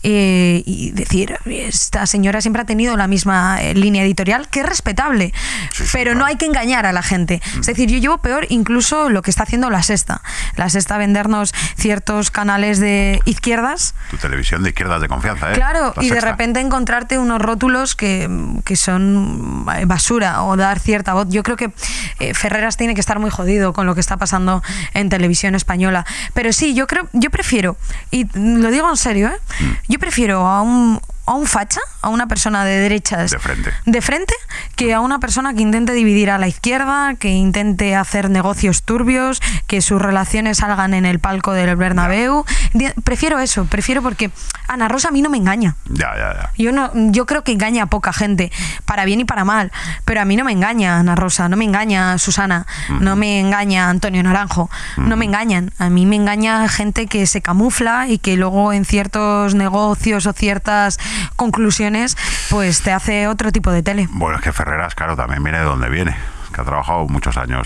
eh, y decir, esta señora siempre ha tenido la misma eh, línea editorial, que es respetable, Sí, sí, pero claro. no hay que engañar a la gente. Es decir, yo llevo peor incluso lo que está haciendo La Sexta. La Sexta, vendernos ciertos canales de izquierdas. Tu televisión de izquierdas de confianza, ¿eh? Claro, La y de Sexta. repente encontrarte unos rótulos que, que son basura o dar cierta voz. Yo creo que eh, Ferreras tiene que estar muy jodido con lo que está pasando en televisión española. Pero sí, yo creo, yo prefiero, y lo digo en serio, ¿eh? Mm. Yo prefiero a un a un facha, a una persona de derechas De frente. de frente, que a una persona que intente dividir a la izquierda, que intente hacer negocios turbios, que sus relaciones salgan en el palco del Bernabéu. Di- Prefiero eso, prefiero porque Ana Rosa a mí no me engaña. Ya, ya, ya. Yo no, yo creo que engaña a poca gente, para bien y para mal, pero a mí no me engaña Ana Rosa, no me engaña Susana, no me engaña Antonio Naranjo, no me engañan. A mí me engaña gente que se camufla y que luego en ciertos negocios o ciertas conclusiones pues te hace otro tipo de tele. Bueno, es que Ferreras, claro, también viene de donde viene, que ha trabajado muchos años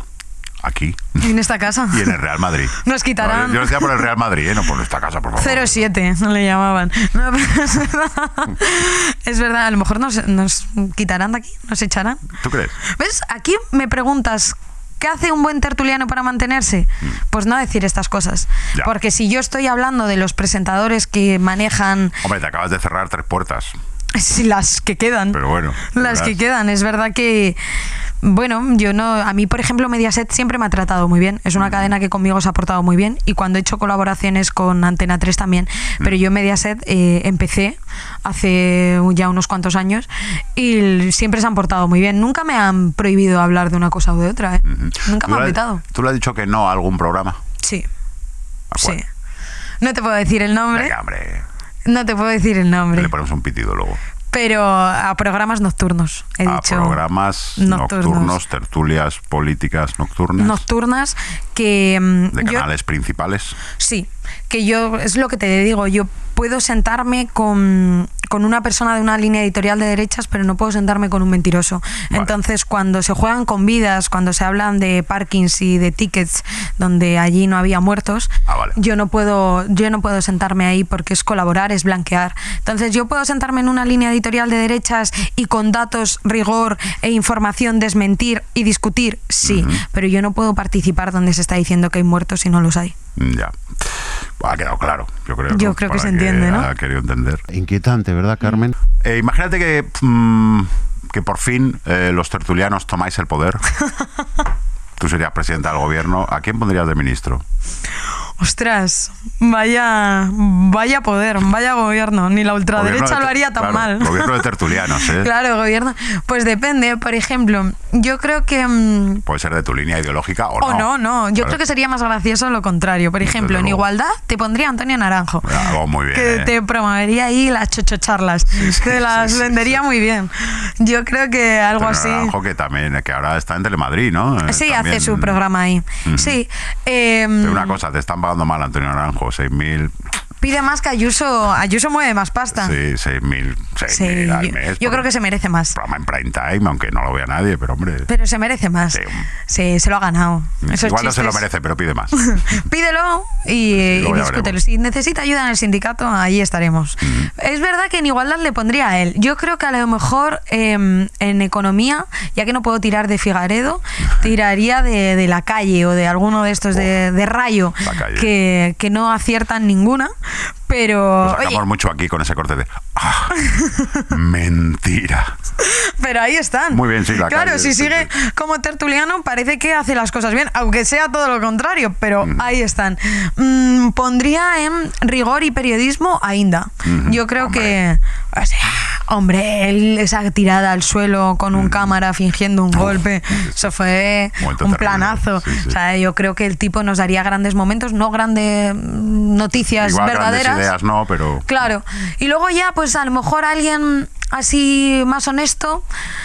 aquí En esta casa. y en el Real Madrid. Nos quitarán. No, yo, yo decía por el Real Madrid, ¿eh? No por esta casa, por favor. cero siete le llamaban. No, pero es verdad. Es verdad, a lo mejor nos, nos quitarán de aquí, nos echarán. ¿Tú crees? ¿Ves? Aquí me preguntas, ¿qué hace un buen tertuliano para mantenerse? Pues no decir estas cosas. Ya. Porque si yo estoy hablando de los presentadores que manejan Hombre, te acabas de cerrar tres puertas. sí, las que quedan, Pero bueno, las verás. que quedan, es verdad que bueno, yo no, a mí por ejemplo Mediaset siempre me ha tratado muy bien, es una cadena que conmigo se ha portado muy bien y cuando he hecho colaboraciones con Antena tres también, pero yo Mediaset eh, empecé hace ya unos cuantos años y siempre se han portado muy bien, nunca me han prohibido hablar de una cosa o de otra, ¿eh? Nunca ¿Tú me han le- vetado. ¿Tú le has dicho que no a algún programa? Sí, ¿A sí. cuál? No te puedo decir el nombre, Venga, hombre. no te puedo decir el nombre, Le ponemos un pitido luego. pero a programas nocturnos, he A dicho. programas nocturnos. nocturnos, tertulias políticas nocturnas. Nocturnas que... mm, de yo- canales principales. Sí, que yo, es lo que te digo, yo puedo sentarme con, con una persona de una línea editorial de derechas, pero no puedo sentarme con un mentiroso. Vale. Entonces, cuando se juegan con vidas, cuando se hablan de parkings y de tickets donde allí no había muertos, Ah, vale. yo no puedo, yo no puedo sentarme ahí porque es colaborar, es blanquear. Entonces, yo puedo sentarme en una línea editorial de derechas y con datos, rigor e información desmentir y discutir, sí, pero yo no puedo participar donde se está diciendo que hay muertos y no los hay. Ya. Ha quedado claro, yo creo. Yo ¿no? creo que Para se entiende, ¿no? Ha querido entender. Inquietante, ¿verdad, Carmen? Eh, imagínate que, mm, que por fin eh, los tertulianos tomáis el poder. Tú serías presidenta del gobierno. ¿A quién pondrías de ministro? Ostras, vaya, vaya poder, vaya gobierno. Ni la ultraderecha Gobierno de- lo haría tan claro, mal. Gobierno de tertulianos, ¿eh? Claro, gobierno. Pues depende, por ejemplo, yo creo que... mm, Puede ser de tu línea ideológica o no. o no, no. Yo Claro. creo que sería más gracioso lo contrario. Por ejemplo, en luego. igualdad te pondría Antonio Naranjo. Ah, oh, muy bien, Que eh. te promovería ahí las chochocharlas. sí, te las sí, sí, vendería sí. muy bien. Yo creo que algo Antonio así... Naranjo, que también, que ahora está en Telemadrid, ¿no? Eh, Sí, también. hace su programa ahí. Sí. eh, Pero una cosa, te están pagando mal, Antonio Naranjo, seis mil. Pide más que Ayuso. Ayuso mueve más pasta. Sí, seis mil Sí, al yo, mes. yo creo que se merece más. Programa en prime time, aunque no lo vea nadie, pero hombre. Pero se merece más. Sí. Sí, se lo ha ganado. Esos Igual no se lo chistes- merece, pero pide más. Pídelo y, y luego ya discútelo. veremos. Si necesita ayuda en el sindicato, ahí estaremos. Es verdad que en igualdad le pondría a él. Yo creo que a lo mejor eh, en economía, ya que no puedo tirar de Figaredo, tiraría de, de la calle o de alguno de estos de, de Rayo La Calle. que, que no aciertan ninguna. Pero, Lo sacamos oye, mucho aquí con ese corte de. ¡Ah! Mentira. pero ahí están. Muy bien, sí, la Claro, calle, si sí, sigue sí. como tertuliano, parece que hace las cosas bien, aunque sea todo lo contrario, pero ahí están. Mm, pondría en rigor y periodismo a Inda. Yo creo Hombre. que. O sea, hombre, él, esa tirada al suelo con un cámara fingiendo un golpe, eso fue Momento un terrible, planazo. sí, sí. O sea, yo creo que el tipo nos daría grandes momentos, no grandes mm, noticias Igual verdaderas. grandes ideas no, pero. Claro. Y luego ya, pues a lo mejor alguien así más honesto.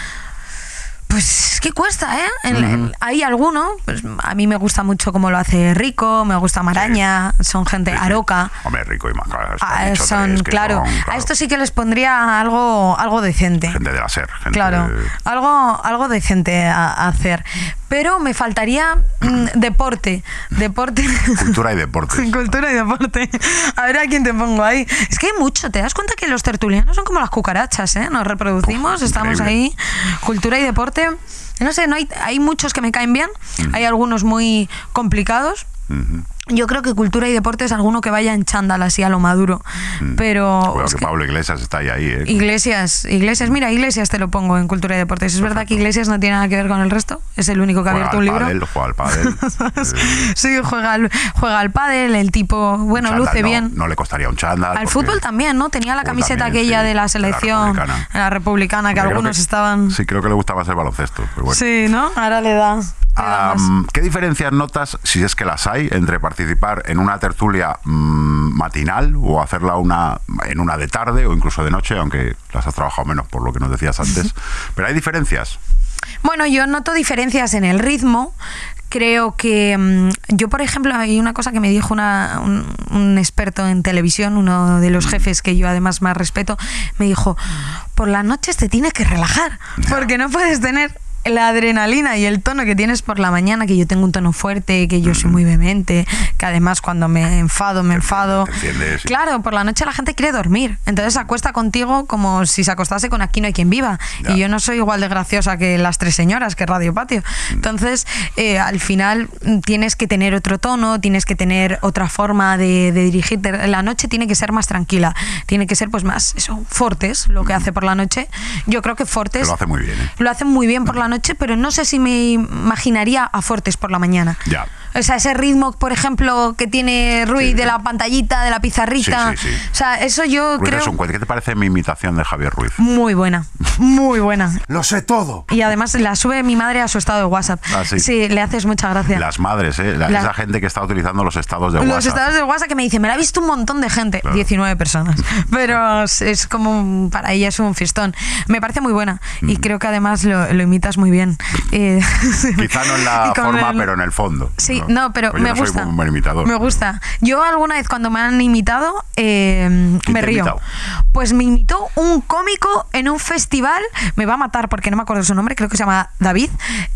Pues que cuesta, ¿eh? En- en- hay alguno, pues a mí me gusta mucho como lo hace Rico, me gusta Maraña, son gente Sí, sí. Aroca. Hombre, Rico y Maca. Ah, son, claro, a esto sí que les pondría algo, algo decente. Gente de la SER. Gente Claro, de- algo, algo decente a, a hacer. Pero me faltaría mm, deporte. Deporte. Cultura y deportes. Cultura y deporte. A ver a quién te pongo ahí. Es que hay mucho. ¿Te das cuenta que los tertulianos son como las cucarachas, ¿eh? Nos reproducimos, Uf, estamos increíble. ahí. Cultura y deporte. No sé, no hay, hay muchos que me caen bien. Hay algunos muy complicados. Ujú. Yo creo que cultura y deporte es alguno que vaya en chándal así a lo maduro. Pero. Cuidado es que que- Pablo Iglesias está ahí, ahí ¿eh? Iglesias, Iglesias, mira, Iglesias te lo pongo en cultura y deportes. Es verdad que Iglesias no tiene nada que ver con el resto, es el único que ha Juega abierto al un libro. pádel, juega al pádel. Eh, Sí, juega al, juega al pádel, el tipo, bueno, chándal luce no, bien. No le costaría un chándal. Al porque- fútbol también, ¿no? Tenía la Fútbol camiseta también, aquella sí, de la de la selección, republicana. la republicana, que Creo algunos que- estaban... Sí, creo que le gusta más el baloncesto. Pero bueno. Sí, ¿no? Ahora le da... le da más. Am, ¿Qué diferencias notas, si es que las hay, entre participar en una tertulia mm, matinal o hacerla una en una de tarde o incluso de noche, aunque las has trabajado menos por lo que nos decías antes? Pero hay diferencias. Bueno, yo noto diferencias en el ritmo. Creo que mm, yo, por ejemplo, hay una cosa que me dijo una- un, un experto en televisión, uno de los jefes que yo además más respeto, me dijo, por las noches te tienes que relajar, porque no puedes tener la adrenalina y el tono que tienes por la mañana, que yo tengo un tono fuerte, que yo soy muy vehemente, que además cuando me enfado, me enfado. te enciendes, sí. Claro, por la noche la gente quiere dormir, entonces se acuesta contigo como si se acostase con Aquí no hay quien viva. Ya. Y yo no soy igual de graciosa que las tres señoras, que Radio Patio. Entonces, eh, al final mm, tienes que tener otro tono, tienes que tener otra forma de, de dirigirte. La noche tiene que ser más tranquila, tiene que ser pues más, eso, Fortes, lo que hace por la noche. Yo creo que Fortes... Que lo hace muy bien, ¿eh? Lo hacen muy bien por la noche, pero no sé si me imaginaría a Fortes por la mañana. Ya. O sea, ese ritmo, por ejemplo, que tiene Ruiz Sí, de sí. la pantallita, de la pizarrita. Sí, sí, sí. O sea, eso yo Ruiz creo... es un cuento. ¿Qué te parece mi imitación de Javier Ruiz? Muy buena, muy buena. Lo sé todo. Y además la sube mi madre a su estado de WhatsApp. Ah, sí. le haces mucha gracia. Las madres, ¿eh? La- La- Esa gente que está utilizando los estados de Los WhatsApp. estados de WhatsApp que me dicen, me la ha visto un montón de gente, Claro. diecinueve personas, pero es- es como, para ella es un fiestón. Me parece muy buena y creo que además lo, lo imitas muy bien. Eh, Quizá no en la y con forma, el- pero en el fondo. Sí, no, pero Pues yo me no soy gusta. un buen imitador. Me gusta. Yo alguna vez cuando me han imitado, eh, ¿Quién me te ha río. imitado? Pues me imitó un cómico en un festival, me va a matar porque no me acuerdo su nombre, creo que se llama David,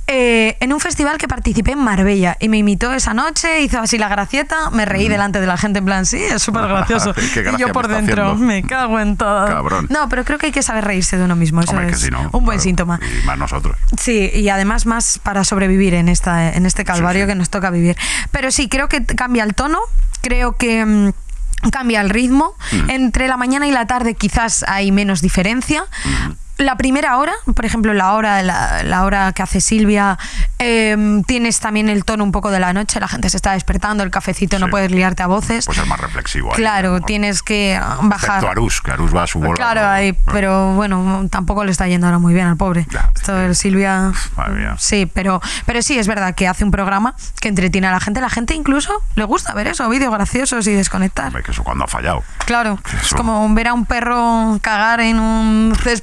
eh, en un festival que participé en Marbella y me imitó esa noche, hizo así la gracieta, me reí delante de la gente en plan, sí, es súper gracioso. Qué Y gracia yo por me está dentro, haciendo. me cago en todo. Cabrón. No, pero creo que hay que saber reírse de uno mismo, eso Hombre, que es si no, un buen claro. síntoma. Y más nosotros. Sí, y además más para sobrevivir en esta en este calvario Sí, sí. que nos toca vivir. Pero sí, creo que cambia el tono, creo que mm, cambia el ritmo. Entre la mañana y la tarde quizás hay menos diferencia. La primera hora, por ejemplo, la hora, la, la hora que hace Silvia, eh, tienes también el tono un poco de la noche, la gente se está despertando, el cafecito, no Sí. puedes liarte a voces. Pues es más reflexivo. ahí, Claro, a lo mejor. tienes que bajar. Excepto Arús, que Arús va a su bola. Claro, ¿no? ahí, pero bueno, tampoco le está yendo ahora muy bien al pobre. Ya, Esto sí. de Silvia. Madre mía. Sí, pero, pero sí, es verdad que hace un programa que entretiene a la gente. La gente incluso le gusta ver eso, vídeos graciosos y desconectar. Hombre, que eso cuando ha fallado. Claro, Que es eso- como ver a un perro cagar en un césped Como sin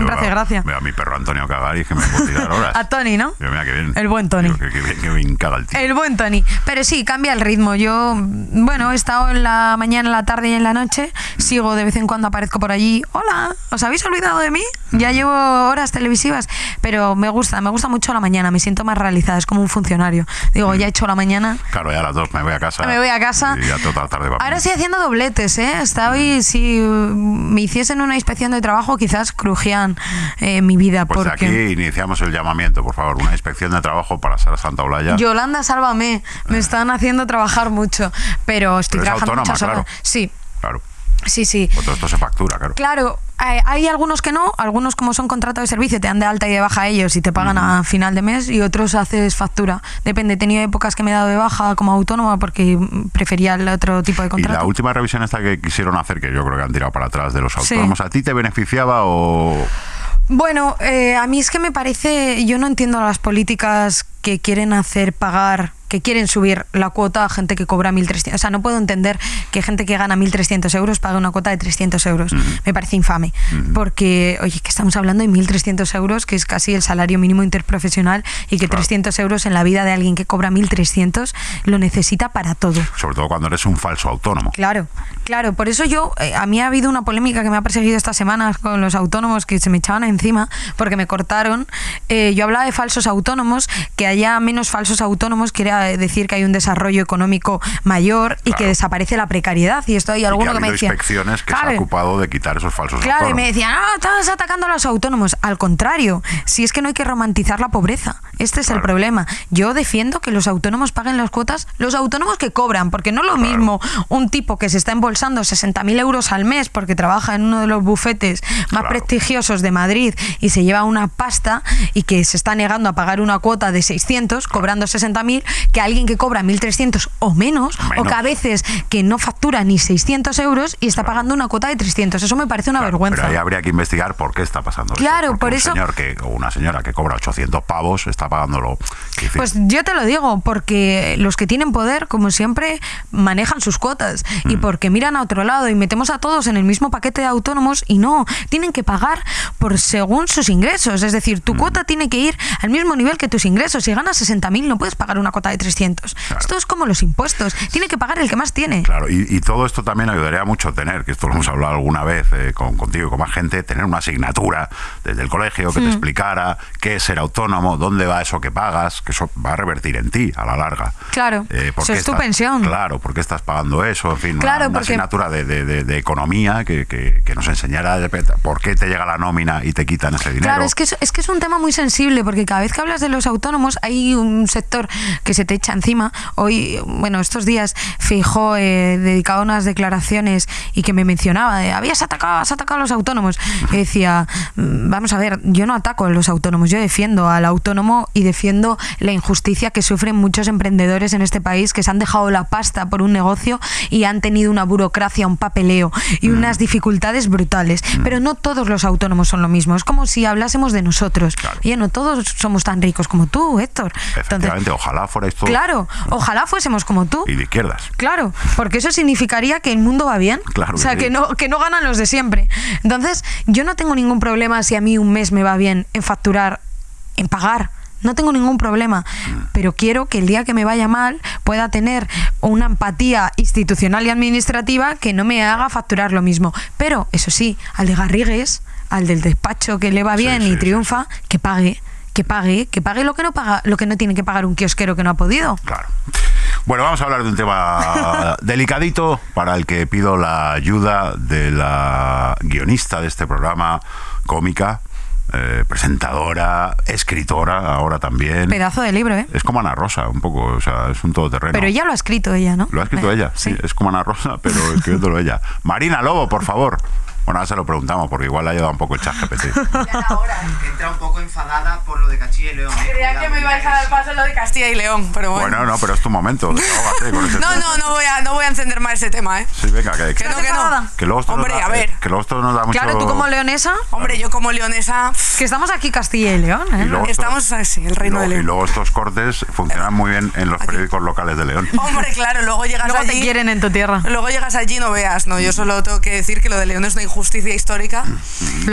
siempre Yo hace veo- gracia. Veo a mi perro Antonio cagar y es que me puedo tirar horas. A Tony, ¿no? Digo, mira qué bien. El buen Tony. Digo, qué, qué bien, qué bien caga el tío. El buen Tony. Pero sí, cambia el ritmo. Yo, bueno, he estado en la mañana, en la tarde y en la noche. Sigo de vez en cuando, aparezco por allí. Hola, ¿os habéis olvidado de mí? Ya llevo horas televisivas. Pero me gusta, me gusta mucho la mañana. Me siento más realizada. Es como un funcionario. Digo, ya he hecho la mañana. Claro, ya a las dos me voy a casa. Me voy a casa. Y ya toda la tarde va. Ahora estoy haciendo dobletes, ¿eh? Hasta hoy, si me hiciesen una inspección de trabajo, quizás crujían eh, mi vida. Pues de porque aquí iniciamos el llamamiento, por favor. Una inspección de trabajo para Sara Santaolalla. Yolanda, sálvame. Me están haciendo trabajar mucho. Pero estoy Pero es trabajando autónoma, muchas horas. claro. Sí, Claro. sí, sí. Pues todo esto se factura, claro. Claro, hay, hay algunos que no, algunos como son contratos de servicio, te dan de alta y de baja a ellos y te pagan a final de mes, y otros haces factura. Depende, he tenido épocas que me he dado de baja como autónoma porque prefería el otro tipo de Y contrato. la última revisión esta que quisieron hacer, que yo creo que han tirado para atrás de los Sí. autónomos, ¿a ti te beneficiaba o...? Bueno, eh, a mí es que me parece, yo no entiendo las políticas que quieren hacer pagar, que quieren subir la cuota a gente que cobra mil trescientos. O sea, no puedo entender que gente que gana mil trescientos euros pague una cuota de trescientos euros. Uh-huh. Me parece infame. Uh-huh. Porque, oye, que estamos hablando de mil trescientos euros, que es casi el salario mínimo interprofesional, y que Claro. trescientos euros en la vida de alguien que cobra mil trescientos lo necesita para todo. Sobre todo cuando eres un falso autónomo. Claro, claro, por eso yo, eh, a mí ha habido una polémica que me ha perseguido estas semanas con los autónomos que se me echaban encima porque me cortaron. Eh, yo hablaba de falsos autónomos, que haya menos falsos autónomos quiere decir que hay un desarrollo económico mayor y Claro. que desaparece la precariedad. Y esto hay Y que alguno ha que, me habido decía... inspecciones que Claro, se ha ocupado de quitar esos falsos Claro, y autónomos. me decían, ah, estás atacando a los autónomos. Al contrario, si es que no hay que romantizar la pobreza. Este es Claro. el problema. Yo defiendo que los autónomos paguen las cuotas, los autónomos que cobran, porque no es lo Claro. mismo un tipo que se está embolsando sesenta mil euros al mes porque trabaja en uno de los bufetes más Claro. prestigiosos de Madrid y se lleva una pasta y que se está negando a pagar una cuota de seiscientos, cobrando sesenta mil, que alguien que cobra mil trescientos o menos, Menos. o que a veces que no factura ni seiscientos euros y está Claro. pagando una cuota de trescientos. Eso me parece una Claro, vergüenza. Pero ahí habría que investigar por qué está pasando eso. Claro, Porque por un eso- señor que, o una señora que cobra ochocientos pavos está pagándolo. Quiero decir, Pues yo te lo digo, porque los que tienen poder, como siempre, manejan sus cuotas y porque miran a otro lado y metemos a todos en el mismo paquete de autónomos y no, tienen que pagar por según sus ingresos. Es decir, tu cuota tiene que ir al mismo nivel que tus ingresos. Si ganas sesenta mil no puedes pagar una cuota de trescientos. Claro. Esto es como los impuestos. Tiene que pagar el que más tiene. Claro, y, y todo esto también ayudaría mucho tener, que esto lo hemos hablado alguna vez eh, con, contigo y con más gente, tener una asignatura desde el colegio que te explicara qué es ser autónomo, dónde va eso que pagas, que eso va a revertir en ti a la larga. Claro, Eh, ¿por eso qué es tu estás- pensión. Claro, ¿por qué estás pagando eso? En fin, Claro, una, una porque- asignatura de, de- de- de economía que, que- que nos enseñara de pe- por qué te llega la nómina y te quitan ese dinero. Claro, es que es, es que es un tema muy sensible, porque cada vez que hablas de los autónomos hay un sector que se te echa encima. Hoy, bueno, estos días Feijóo eh, dedicaba unas declaraciones y que me mencionaba de, habías atacado, has atacado a los autónomos. Y decía, "Mm, vamos a ver, yo no ataco a los autónomos, yo defiendo al autónomo y defiendo la injusticia que sufren muchos emprendedores en este país que se han dejado la pasta por un negocio y han tenido una burocracia, un papeleo y unas dificultades brutales. Pero no todos los autónomos son lo mismo. Es como si hablásemos de nosotros. Claro. Oye, no todos somos tan ricos como tú, Héctor. Efectivamente, ojalá fuerais todos. Claro, ojalá fuésemos como tú. Y de izquierdas. Claro, porque eso significaría que el mundo va bien. Claro o sea, que que sí. no, que no ganan los de siempre. Entonces, yo no tengo ningún problema si a mí un mes me va bien en facturar, en pagar. No tengo ningún problema, pero quiero que el día que me vaya mal pueda tener una empatía institucional y administrativa que no me haga facturar lo mismo. Pero, eso sí, al de Garrigues, al del despacho que le va Sí, bien sí, y sí, triunfa, que pague, que pague, que pague lo que no paga, lo que no tiene que pagar un kiosquero que no ha podido. Claro. Bueno, vamos a hablar de un tema delicadito para el que pido la ayuda de la guionista de este programa, cómica, eh, presentadora, escritora, ahora también. Pedazo de libro, ¿eh? Es como Ana Rosa, un poco, o sea, es un todoterreno. Pero ella lo ha escrito ella, ¿no? Lo ha escrito Eh, ella, sí. Es como Ana Rosa, pero escribiéndolo ella. Marina Lobo, por favor. Bueno, ahora se lo preguntamos, porque igual le ha ayudado un poco el chat G P T. Ahora entra un poco enfadada por lo de Castilla y León. ¿eh? Creía Cuidado, que me ibais a mira dar paso en lo de Castilla y León, pero bueno. Bueno, no, pero es tu momento. Desahógate con ese No, tema. no, no voy a, no voy a encender más ese tema, ¿eh? Sí, venga, que, que, Que no, que no. que luego esto Hombre, nos da, a ver. que luego esto nos da mucho... Claro, tú como leonesa, Hombre, yo como leonesa, que estamos aquí Castilla y León, ¿eh? Y luego esto- estamos así, el y reino luego, de y León. luego estos cortes funcionan muy bien en los periódicos locales de León. Hombre, claro, luego llegas Luego allí... te quieren en tu tierra. Luego llegas allí y no veas, no, yo solo tengo que decir que lo de León es una injusticia histórica. Lo es.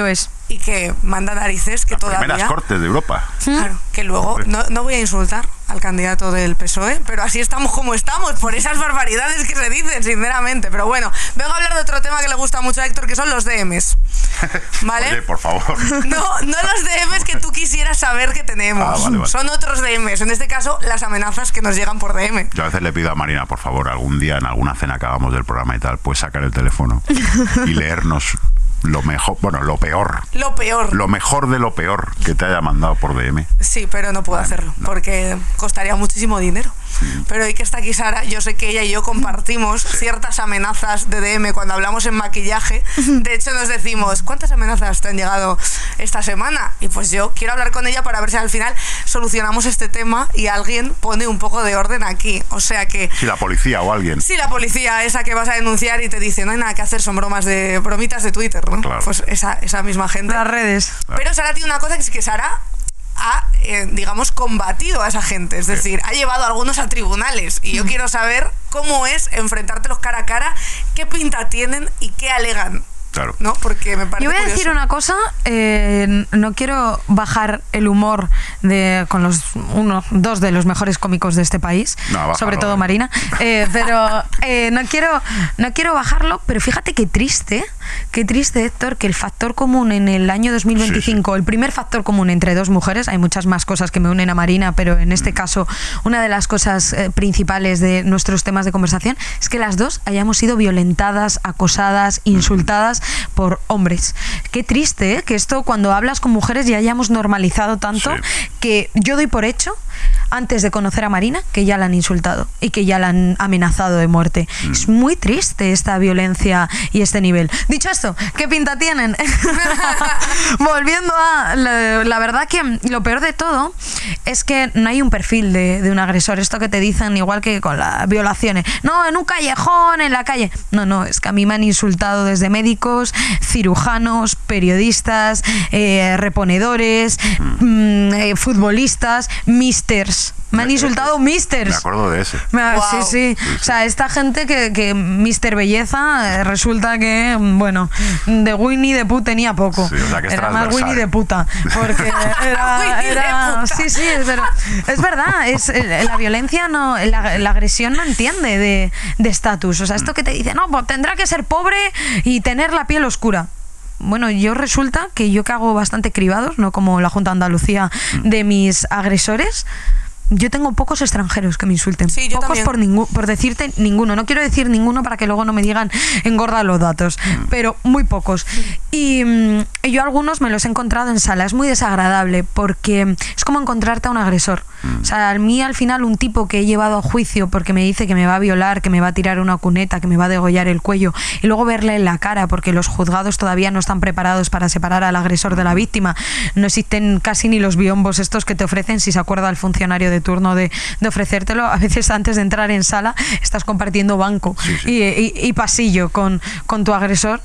y que manda narices que Las todavía... primeras cortes de Europa. Claro, que luego, no, no voy a insultar al candidato del P S O E, pero así estamos como estamos, por esas barbaridades que se dicen, sinceramente. Pero bueno, vengo a hablar de otro tema que le gusta mucho a Héctor, que son los D Ms. ¿Vale? Oye, por favor. No, no los D Ms que tú quisieras saber que tenemos. Ah, vale, vale. Son otros D Ms, en este caso, las amenazas que nos llegan por D M. Yo a veces le pido a Marina, por favor, algún día en alguna cena que hagamos del programa y tal, pues sacar el teléfono y leernos lo mejor, bueno, lo peor. Lo peor. Lo mejor de lo peor que te haya mandado por D M. Sí, pero no puedo Bueno, hacerlo, no. porque costaría muchísimo dinero. Sí. Pero hoy que está aquí Sara, yo sé que ella y yo compartimos ciertas amenazas de D M cuando hablamos en maquillaje. De hecho, nos decimos, ¿cuántas amenazas te han llegado esta semana? Y pues yo quiero hablar con ella para ver si al final solucionamos este tema y alguien pone un poco de orden aquí. O sea que... Si la policía o alguien. Sí, la policía esa que vas a denunciar y te dice, no hay nada que hacer, son bromas de bromitas de Twitter, ¿no? Claro. Pues esa, esa misma gente. Las redes. Pero Sara tiene una cosa que es que Sara ha, eh, digamos, combatido a esa gente. Es decir, ha llevado a algunos a tribunales. Y yo quiero saber cómo es enfrentártelos cara a cara, qué pinta tienen y qué alegan. Claro. ¿No? Porque me parece Yo voy a curioso. decir una cosa, eh, no quiero bajar el humor de con los uno, dos de los mejores cómicos de este país, No, bájalo, sobre todo eh. Marina, eh, pero eh, no quiero no quiero bajarlo, pero fíjate qué triste, qué triste, Héctor, que el factor común en el año dos mil veinticinco, Sí, sí. el primer factor común entre dos mujeres, hay muchas más cosas que me unen a Marina, pero en este caso una de las cosas eh, principales de nuestros temas de conversación es que las dos hayamos sido violentadas, acosadas, insultadas por hombres. Qué triste, ¿eh? Que esto cuando hablas con mujeres ya hayamos normalizado tanto Sí. que yo doy por hecho, antes de conocer a Marina, que ya la han insultado y que ya la han amenazado de muerte. Mm. Es muy triste esta violencia y este nivel. Dicho esto, ¿qué pinta tienen? Volviendo a... La, la verdad que lo peor de todo es que no hay un perfil de, de un agresor. Esto que te dicen igual que con las violaciones. No, en un callejón, en la calle. No, no, es que a mí me han insultado desde médicos, cirujanos, periodistas, eh, reponedores, mm, eh, futbolistas, misters. Me han insultado misters. Me acuerdo de ese. Me ha- Wow. Sí, sí, Sí, sí. O sea, esta gente que, que mister Belleza eh, resulta que, bueno, de Winnie the Pooh tenía poco. Sí, o sea, que es era más transversal. Winnie the Puta. Porque era. Winnie the era- Puta. sí, sí, pero es verdad. Es, eh, la violencia, no, la, la agresión no entiende de de estatus. O sea, esto que te dice, no, pues tendrá que ser pobre y tener la piel oscura. Bueno, yo resulta que yo que hago bastante cribados, no como la Junta de Andalucía de mis agresores. Yo tengo pocos extranjeros que me insulten. Sí, yo pocos también. por ningú- por decirte ninguno. No quiero decir ninguno para que luego no me digan engorda los datos, pero muy pocos. Y, mm, y yo algunos me los he encontrado en sala. Es muy desagradable porque es como encontrarte a un agresor. O sea, a mí al final un tipo que he llevado a juicio porque me dice que me va a violar, que me va a tirar una cuneta, que me va a degollar el cuello, y luego verle en la cara porque los juzgados todavía no están preparados para separar al agresor de la víctima. No existen casi ni los biombos estos que te ofrecen si se acuerda el funcionario de turno de, de ofrecértelo. A veces antes de entrar en sala estás compartiendo banco Sí, sí. Y, y- y pasillo con, con tu agresor.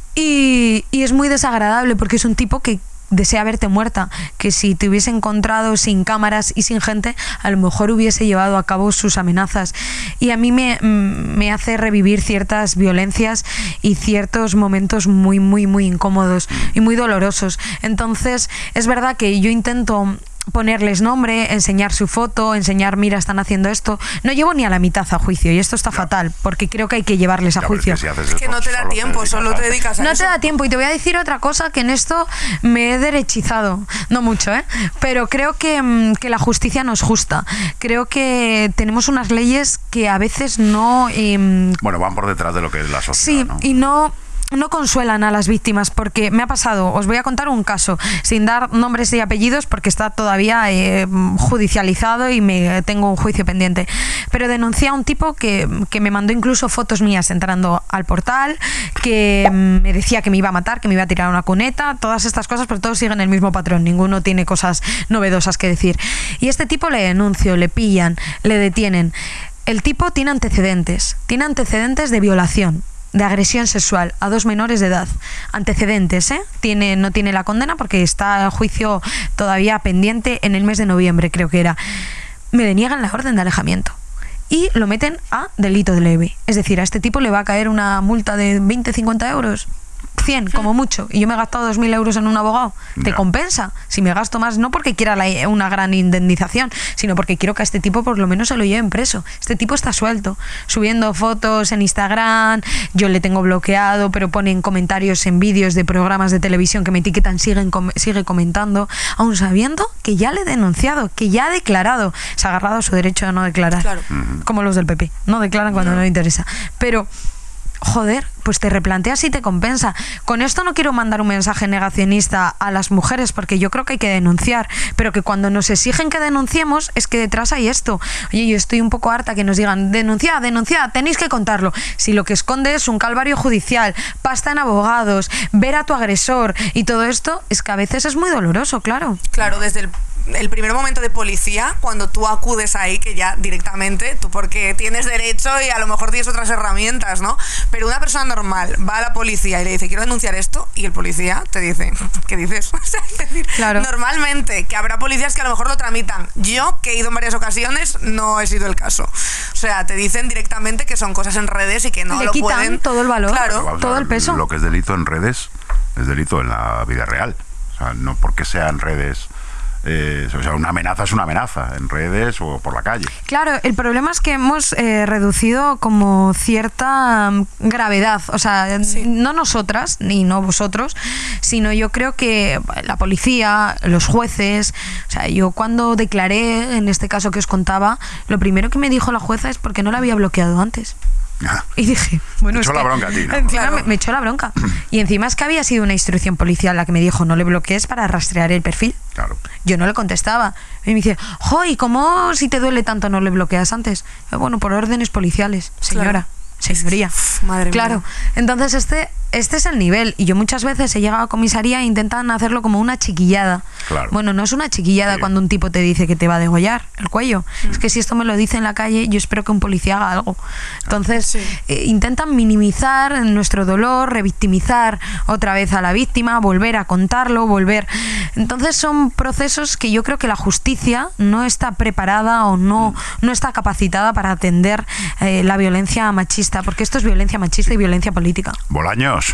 Y, y es muy desagradable porque es un tipo que desea verte muerta, que si te hubiese encontrado sin cámaras y sin gente, a lo mejor hubiese llevado a cabo sus amenazas. Y a mí me, me hace revivir ciertas violencias y ciertos momentos muy, muy, muy incómodos y muy dolorosos. Entonces, es verdad que yo intento ponerles nombre, enseñar su foto, enseñar, mira, están haciendo esto. No llevo ni a la mitad a juicio y esto está fatal porque creo que hay que llevarles a Ya, pero es juicio. que si haces Es que eso, no te da solo tiempo, dedicas solo a te eso. dedicas a No eso. te da tiempo y te voy a decir otra cosa que en esto me he derechizado, no mucho, ¿eh? Pero creo que, mm, que la justicia no es justa. Creo que tenemos unas leyes que a veces no... em, Bueno, van por detrás de lo que es la sociedad, Sí, ¿no? y no, no consuelan a las víctimas porque me ha pasado, os voy a contar un caso, sin dar nombres y apellidos porque está todavía eh, judicializado y me tengo un juicio pendiente, pero denuncié a un tipo que, que me mandó incluso fotos mías entrando al portal, que mm, me decía que me iba a matar, que me iba a tirar una cuneta, todas estas cosas, pero todos siguen el mismo patrón, ninguno tiene cosas novedosas que decir. Y este tipo le denuncio, le pillan, le detienen. El tipo tiene antecedentes, tiene antecedentes de violación, de agresión sexual a dos menores de edad. Antecedentes, ¿eh? Tiene, no tiene la condena porque está el juicio todavía pendiente en el mes de noviembre, creo que era. Me deniegan la orden de alejamiento y lo meten a delito de leve. Es decir, a este tipo le va a caer una multa de veinte, cincuenta euros. cien, como mucho, y yo me he gastado dos mil euros en un abogado, ¿te Ya. compensa? Si me gasto más, no porque quiera la- una gran indemnización, sino porque quiero que a este tipo por lo menos se lo lleven preso. Este tipo está suelto, subiendo fotos en Instagram, yo le tengo bloqueado, pero ponen comentarios en vídeos de programas de televisión que me etiquetan, siguen com- sigue comentando, aun sabiendo que ya le he denunciado, que ya ha declarado, se ha agarrado a su derecho a no declarar, Claro. como los del P P, no declaran cuando no le interesa. Pero joder, pues te replanteas si te compensa. Con esto no quiero mandar un mensaje negacionista a las mujeres, porque yo creo que hay que denunciar, pero que cuando nos exigen que denunciemos es que detrás hay esto. Oye, yo estoy un poco harta que nos digan, denunciad, denunciad, tenéis que contarlo. Si lo que esconde es un calvario judicial, pasta en abogados, ver a tu agresor y todo esto, es que a veces es muy doloroso, claro. Claro, desde el, el primer momento de policía, cuando tú acudes ahí, que ya directamente, tú porque tienes derecho y a lo mejor tienes otras herramientas, ¿no? Pero una persona normal va a la policía y le dice, quiero denunciar esto, y el policía te dice, ¿qué dices? O sea, es decir, Claro. normalmente, que habrá policías que a lo mejor lo tramitan. Yo, que he ido en varias ocasiones, no he sido el caso. O sea, te dicen directamente que son cosas en redes y que no Le lo quitan pueden... todo el valor. Claro. Vamos a todo ver, el peso. Lo que es delito en redes es delito en la vida real. O sea, no porque sea en redes. eh, o sea, una amenaza es una amenaza en redes o por la calle. Claro, el problema es que hemos eh, reducido como cierta mm, gravedad, o sea, Sí. no nosotras, ni no vosotros, sino yo creo que la policía, los jueces, o sea, yo cuando declaré, en este caso que os contaba, lo primero que me dijo la jueza es porque no la había bloqueado antes. Y dije, bueno, Te echó es la que- bronca a ti, ¿no? Claro, Claro. me, me echó la bronca. Y encima es que había sido una instrucción policial la que me dijo, no le bloquees para rastrear el perfil. Claro. Yo no le contestaba. Y me dice, jo, ¿y cómo si te duele tanto no le bloqueas antes? Eh, Bueno, por órdenes policiales, señora. Claro. Señoría. Uf, madre Claro. mía. Entonces este, este es el nivel. Y yo muchas veces he llegado a comisaría e intentan hacerlo como una chiquillada. Claro. Bueno, no es una chiquillada Sí. cuando un tipo te dice que te va a degollar el cuello. Es que si esto me lo dice en la calle, yo espero que un policía haga algo. Entonces, Sí. eh, intentan minimizar nuestro dolor, revictimizar otra vez a la víctima, volver a contarlo, volver. Entonces son procesos que yo creo que la justicia no está preparada o no, no está capacitada para atender eh, la violencia machista, porque esto es violencia machista y violencia política. Bolaños.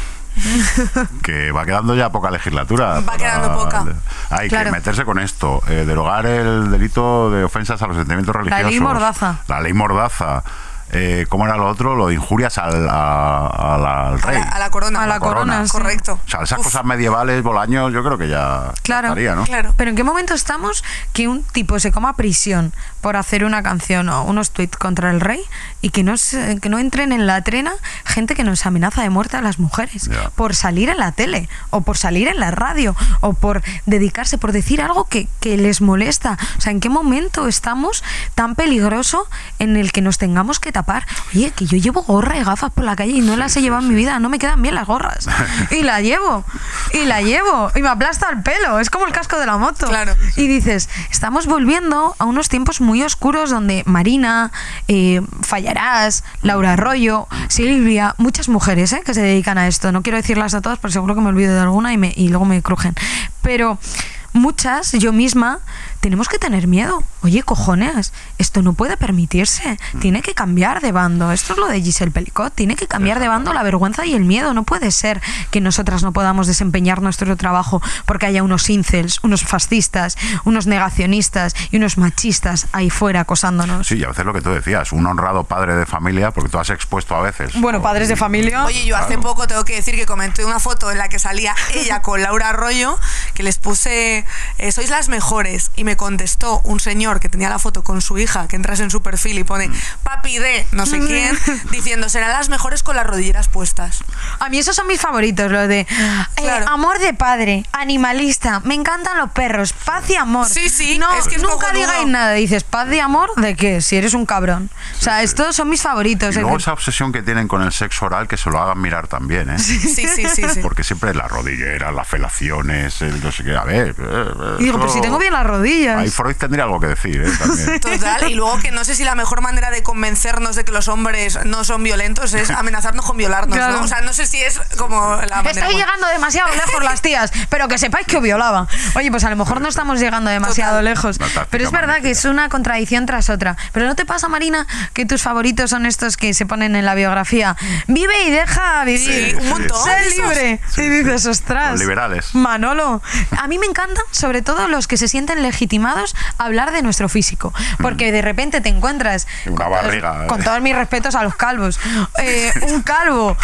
Que va quedando ya poca legislatura. Va quedando poca. Hay Claro. que meterse con esto, eh, derogar el delito de ofensas a los sentimientos La religiosos. ley Mordaza. La ley Mordaza. Eh, ¿Cómo era lo otro? Lo de injurias al, a- a la- al A rey. la, a la corona. A la corona, sí. Correcto. O sea, esas Uf, cosas medievales, Bolaños, yo creo que ya Claro. estaría, ¿no? Claro. Pero ¿en qué momento estamos que un tipo se coma prisión por hacer una canción o unos tweets contra el rey y que no, se- que no entren en la trena gente que nos amenaza de muerte a las mujeres Ya. por salir en la tele o por salir en la radio o por dedicarse, por decir algo que, que les molesta? O sea, ¿en qué momento estamos tan peligroso en el que nos tengamos que tapar? Oye, que yo llevo gorra y gafas por la calle y no las he sí, llevado en sí. mi vida, no me quedan bien las gorras. Y la llevo, y la llevo, y me aplasta el pelo, es como el casco de la moto. Claro. Y dices, estamos volviendo a unos tiempos muy oscuros donde Marina, eh, Fallarás, Laura Arroyo, Silvia, muchas mujeres eh, que se dedican a esto. No quiero decirlas a todas, porque seguro que me olvido de alguna y, me, y luego me crujen. Pero muchas, yo misma, tenemos que tener miedo. Oye, cojones, esto no puede permitirse. Tiene que cambiar de bando. Esto es lo de Giselle Pelicot. Tiene que cambiar de bando la vergüenza y el miedo. No puede ser que nosotras no podamos desempeñar nuestro trabajo porque haya unos incels, unos fascistas, unos negacionistas y unos machistas ahí fuera acosándonos. Sí, y a veces lo que tú decías, un honrado padre de familia, porque tú has expuesto a veces. Bueno, o- padres de familia. Oye, yo hace Claro. poco tengo que decir que comenté una foto en la que salía ella con Laura Arroyo, que les puse, eh, sois las mejores, y me contestó un señor que tenía la foto con su hija, que entras en su perfil y pone papi de no sé quién, diciendo, serán las mejores con las rodilleras puestas. A mí esos son mis favoritos, lo de eh, Claro. amor de padre, animalista, me encantan los perros, paz y amor. Sí, sí, no, es que es nunca cojonudo. digáis nada, dices paz y amor, ¿de qué? Si eres un cabrón. O sea, estos son mis favoritos. Y luego Es esa obsesión que tienen con el sexo oral, que se lo hagan mirar también, ¿eh? Sí, sí, sí, sí. Porque siempre las rodilleras, las felaciones, el no sé qué. A ver. eh, Y digo, pero si tengo bien las rodillas. cosillas. Ahí Freud tendría algo que decir, ¿eh? También. Total, y luego que no sé si la mejor manera de convencernos de que los hombres no son violentos es amenazarnos con violarnos, Claro. ¿no? O sea, no sé si es como la manera... Estáis llegando demasiado lejos las tías, pero que sepáis que os violaban. Oye, pues a lo mejor no estamos llegando demasiado Total. lejos. Una táctica Pero es verdad que magnífica. es una contradicción tras otra. Pero ¿no te pasa, Marina, que tus favoritos son estos que se ponen en la biografía? Vive y deja vivir. Sí, un montón Sé de esos. libre. Sí, y dices, sí. ostras. Los liberales. Manolo. A mí me encantan, sobre todo, los que se sienten legitimados a hablar de nuestro físico. Porque de repente te encuentras... Una con- barriga. Con todos mis respetos a los calvos. Eh, un calvo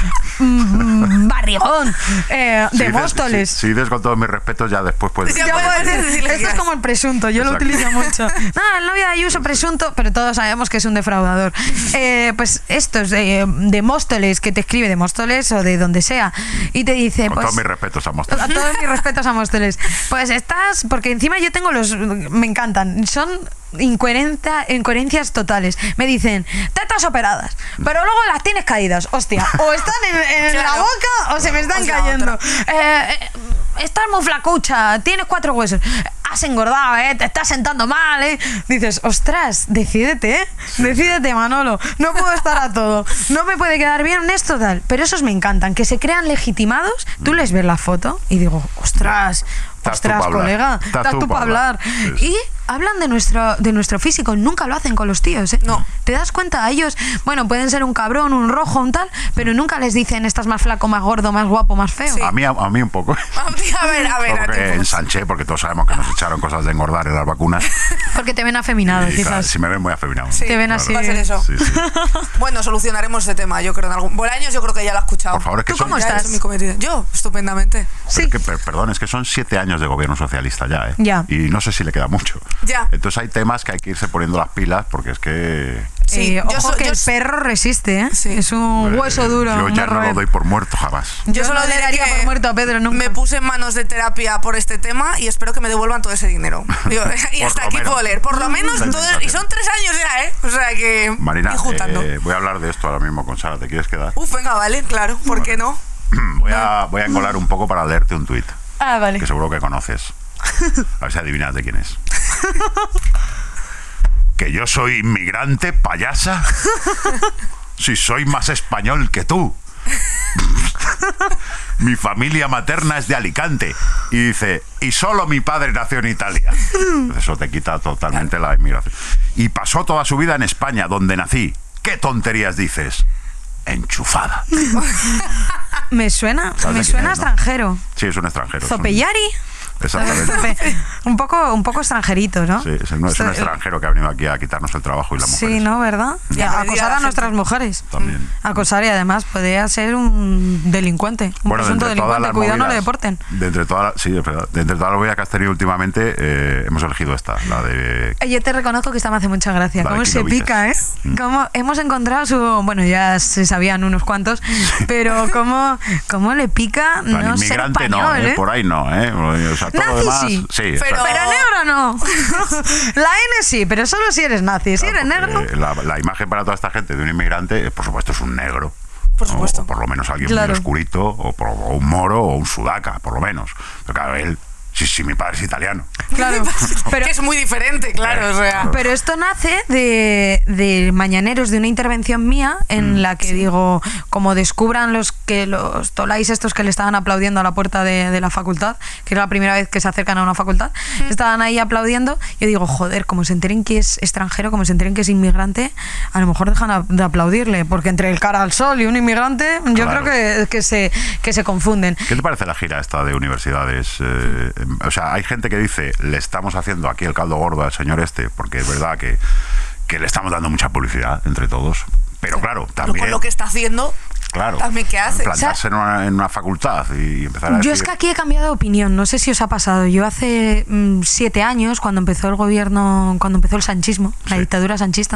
mm, barrigón eh, Si de dices- Móstoles. Si, si dices con todos mis respetos, ya después puedes... Ya Ya puedes puedes decir, decirle esto que- es como el presunto, yo lo Exacto. utilizo mucho. No, el novio de Ayuso presunto, pero todos sabemos que es un defraudador. Eh, pues estos eh, de Móstoles, que te escribe de Móstoles o de donde sea, y te dice... Con pues, todos mis respetos a Móstoles. a todos mis respetos a Móstoles. Pues estás, porque encima yo tengo los, me encantan, son incoherencia, incoherencias totales. Me dicen, tetas operadas, pero luego las tienes caídas. Hostia, o están en, en la Claro. boca o se me están O sea, cayendo. otra. Eh, eh, estás muy flacucha, tienes cuatro huesos. Has engordado, ¿eh? Te estás sentando mal, ¿eh? Dices, ostras, decídete, ¿eh? Decídete, Manolo. No puedo estar a todo. No me puede quedar bien esto, tal. Pero esos me encantan, que se crean legitimados. Tú les ves la foto y digo, ostras, Estás tú ostras, pa' hablar. colega, Estás estás tú tú pa' para hablar. hablar. Sí, sí. Y hablan de nuestro, de nuestro físico. Nunca lo hacen con los tíos, ¿eh? No. ¿Te das cuenta? A ellos, bueno, pueden ser un cabrón, un rojo, un tal, pero nunca les dicen, estás más flaco, más gordo, más guapo, más feo. Sí. A mí, a, a mí un poco. A ver, a ver, a Porque ver. ensanché, porque todos sabemos que nos echaron cosas de engordar en las vacunas. Porque te ven afeminado, Y, claro, quizás. si me ven muy afeminado. Sí, Te ven claro. así. va a ser eso. Sí, sí. Bueno, solucionaremos ese tema, yo creo, en algún... Bolaños yo creo que ya lo ha escuchado. Por favor, es que ¿Tú son, cómo Ya estás? es mi cometido. Yo, estupendamente. Pero es que, per- perdón, es que son siete años de gobierno socialista ya, ¿eh? Ya. Y no sé si le queda mucho. Ya. Entonces hay temas que hay que irse poniendo las pilas porque es que... Sí, Eh, yo ojo so- que yo el s- perro resiste, ¿eh? Sí. Es un hueso eh, duro. Yo un ya no roer. lo doy por muerto jamás. Yo solo no le diré daría que por muerto a Pedro nunca. Me puse en manos de terapia por este tema y espero que me devuelvan todo ese dinero. Digo, y Por hasta lo aquí menos. puedo leer. Por lo menos La todo, y indemnización. son tres años ya, ¿eh? O sea que... Marina, y juntando. eh, voy a hablar de esto ahora mismo con Sara. ¿Te quieres quedar? Uf, venga, vale, claro. ¿Por qué no? Voy a, voy a engolar un poco para leerte un tuit Ah, vale. que seguro que conoces. A ver si adivinas de quién es. ¿Que yo soy inmigrante, payasa? Si soy más español que tú. Mi familia materna es de Alicante. Y dice, y solo mi padre nació en Italia. Eso te quita totalmente la inmigración. Y pasó toda su vida en España, donde nací. ¿Qué tonterías dices? Enchufada. Me suena, ¿Sabes de me quién suena es, no? extranjero. Sí, es un extranjero. es un- Zopellari. Exactamente. Zope- un poco, un poco extranjerito, ¿no? Sí, es, un- es un Esto- extranjero que ha venido aquí a quitarnos el trabajo y las mujeres. Sí, ¿no? ¿Verdad? Y Ya, a- ya acosar la a nuestras gente. mujeres. También. Acosar y además podría ser un delincuente. Un Bueno, de presunto entre todas delincuente. las Cuidado, no le movidas- deporten. De entre todas las, sí, es verdad. De entre todas las movidas que has tenido últimamente, eh, hemos elegido esta, la de... Eh, Yo te reconozco que esta me hace mucha gracia. La de Cómo se Kilovites. pica, ¿eh? Mm. Cómo hemos encontrado su... Bueno, ya se sabían unos cuantos, pero cómo, cómo le pica en plan no ser inmigrante español, no, eh, ¿eh? por ahí no, ¿eh? O sea, todo Nazi lo demás... sí. Sí, Pero- exacto. Pero negro no. La N sí, pero solo si eres nazi. Si Claro, eres negro... porque La, la imagen para toda esta gente de un inmigrante, eh, por supuesto, es un negro. Por O- supuesto. O, por lo menos alguien Claro. muy oscurito, o, por- o un moro, o un sudaca, por lo menos. Pero claro, él... Sí, sí, mi padre es italiano. Claro. Pero, que es muy diferente, claro, o sea... pero esto nace de, de Mañaneros, de una intervención mía en la que digo, como descubran los que los tolais estos que le estaban aplaudiendo a la puerta de, de la facultad, que era la primera vez que se acercan a una facultad, estaban ahí aplaudiendo, yo digo, joder, como se enteren que es extranjero, como se enteren que es inmigrante, a lo mejor dejan a- de aplaudirle, porque entre el cara al sol y un inmigrante, yo Claro. creo que, que, se, que se confunden. ¿Qué te parece la gira esta de universidades? Eh, o sea, hay gente que dice, le estamos haciendo aquí el caldo gordo al señor este, porque es verdad que, que le estamos dando mucha publicidad entre todos. Pero claro, Pero también... con lo que está haciendo, Claro. también ¿qué hace? Plantarse en una, en una facultad y empezar a Yo decir... es que aquí he cambiado de opinión, no sé si os ha pasado. Yo hace mm, siete años, cuando empezó el gobierno, cuando empezó el sanchismo, la Sí. dictadura sanchista,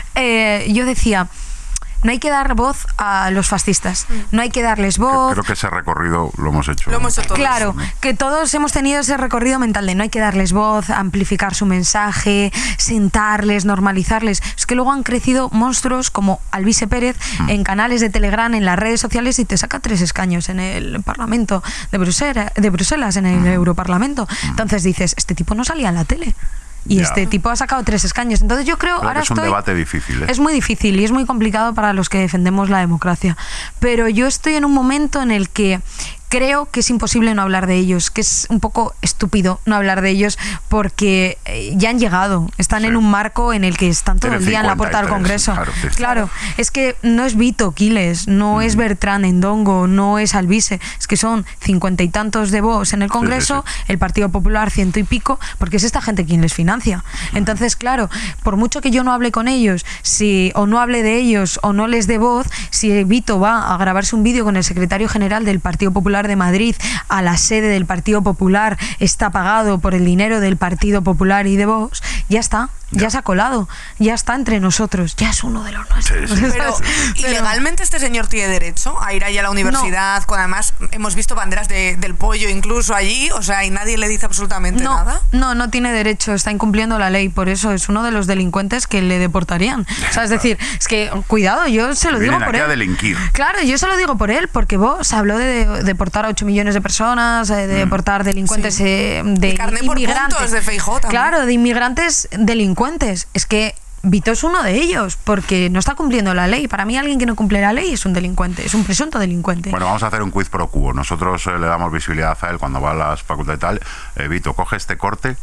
eh, yo decía, no hay que dar voz a los fascistas, no hay que darles voz. Creo que ese recorrido lo hemos hecho. Lo hemos hecho todos. Claro, que todos hemos tenido ese recorrido mental de no hay que darles voz, amplificar su mensaje, sentarles, normalizarles. Es que luego han crecido monstruos como Alvise Pérez en canales de Telegram, en las redes sociales y te saca tres escaños en el Parlamento de Bruselas, de Bruselas en el Europarlamento. Entonces dices, este tipo no salía en la tele. Y Ya. este tipo ha sacado tres escaños. Entonces yo creo, Creo ahora que es un estoy... debate difícil, ¿eh? Es muy difícil y es muy complicado para los que defendemos la democracia. Pero yo estoy en un momento en el que creo que es imposible no hablar de ellos, que es un poco estúpido no hablar de ellos porque eh, ya han llegado, están Sí. en un marco en el que están todo Tiene el día en la puerta del cincuenta y tres, Congreso. claro, sí. Claro, es que no es Vito Quiles, no es Bertrán Endongo, no es Alvise, es que son cincuenta y tantos de Vox en el Congreso, sí, el Partido Popular ciento y pico, porque es esta gente quien les financia. Entonces, claro, por mucho que yo no hable con ellos, si o no hable de ellos o no les dé voz, si Vito va a grabarse un vídeo con el secretario general del Partido Popular de Madrid a la sede del Partido Popular, está pagado por el dinero del Partido Popular y de Vox, ya está. Ya se ha colado, ya está entre nosotros, ya es uno de los nuestros. Sí, sí. Pero, ¿y Pero- legalmente este señor tiene derecho a ir allí a la universidad? Cuando además hemos visto banderas de- del pollo incluso allí, o sea, y nadie le dice absolutamente No, nada. no, no tiene derecho, está incumpliendo la ley, por eso es uno de los delincuentes que le deportarían. O sea, es decir, es que, cuidado, yo se lo Que digo vienen por aquí él. a delinquir. Claro, yo se lo digo por él, porque vos habló de, de deportar a ocho millones de personas, eh, de deportar delincuentes Sí. eh, de El carné por inmigrantes. puntos de Feijóo también. Claro, de inmigrantes delincuentes. Es que Vito es uno de ellos, porque no está cumpliendo la ley. Para mí, alguien que no cumple la ley es un delincuente, es un presunto delincuente. Bueno, vamos a hacer un quiz pro quo. Nosotros eh, le damos visibilidad a él cuando va a las facultades y tal. Eh, Vito, coge este corte,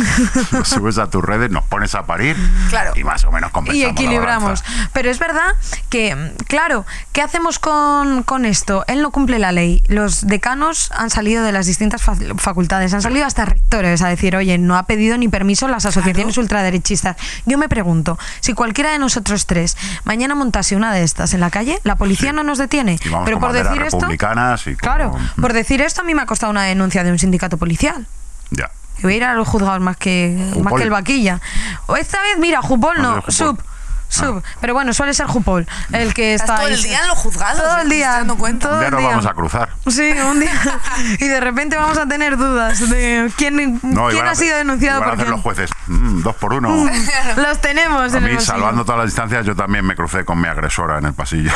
lo subes a tus redes, nos pones a parir Claro. y más o menos Y compensamos la equilibramos. balanza. Pero es verdad que, claro, ¿qué hacemos con, con esto? Él no cumple la ley. Los decanos han salido de las distintas fa- facultades, han salido hasta rectores a decir, oye, no ha pedido ni permiso las asociaciones ultraderechistas. Yo me pregunto, si cualquiera de nosotros tres mañana montase una de estas en la calle, ¿la policía Sí. no nos detiene? Y vamos Pero con por banderas decir esto... republicanas y con- Claro, por decir esto a mí me ha costado una denuncia de un sindicato policial. Ya. Que voy a ir a los juzgados más que, más Jupol. que el vaquilla. O esta vez, mira, Jupol No, no, no es Sub. Jupol. Sub. Pero bueno, suele ser Jupol el que Estás está todo ahí. el día en los juzgados. Todo ¿eh? el Me día. estoy dando cuenta. Todo Un día el nos día. vamos a cruzar. Sí, un día. Y de repente vamos a tener dudas de quién, No, quién iban ha a- sido denunciado iban a por hacer quién. los jueces. Mm, dos por uno. Los tenemos A en el mí, bolsillo. salvando todas las distancias, yo también me crucé con mi agresora en el pasillo.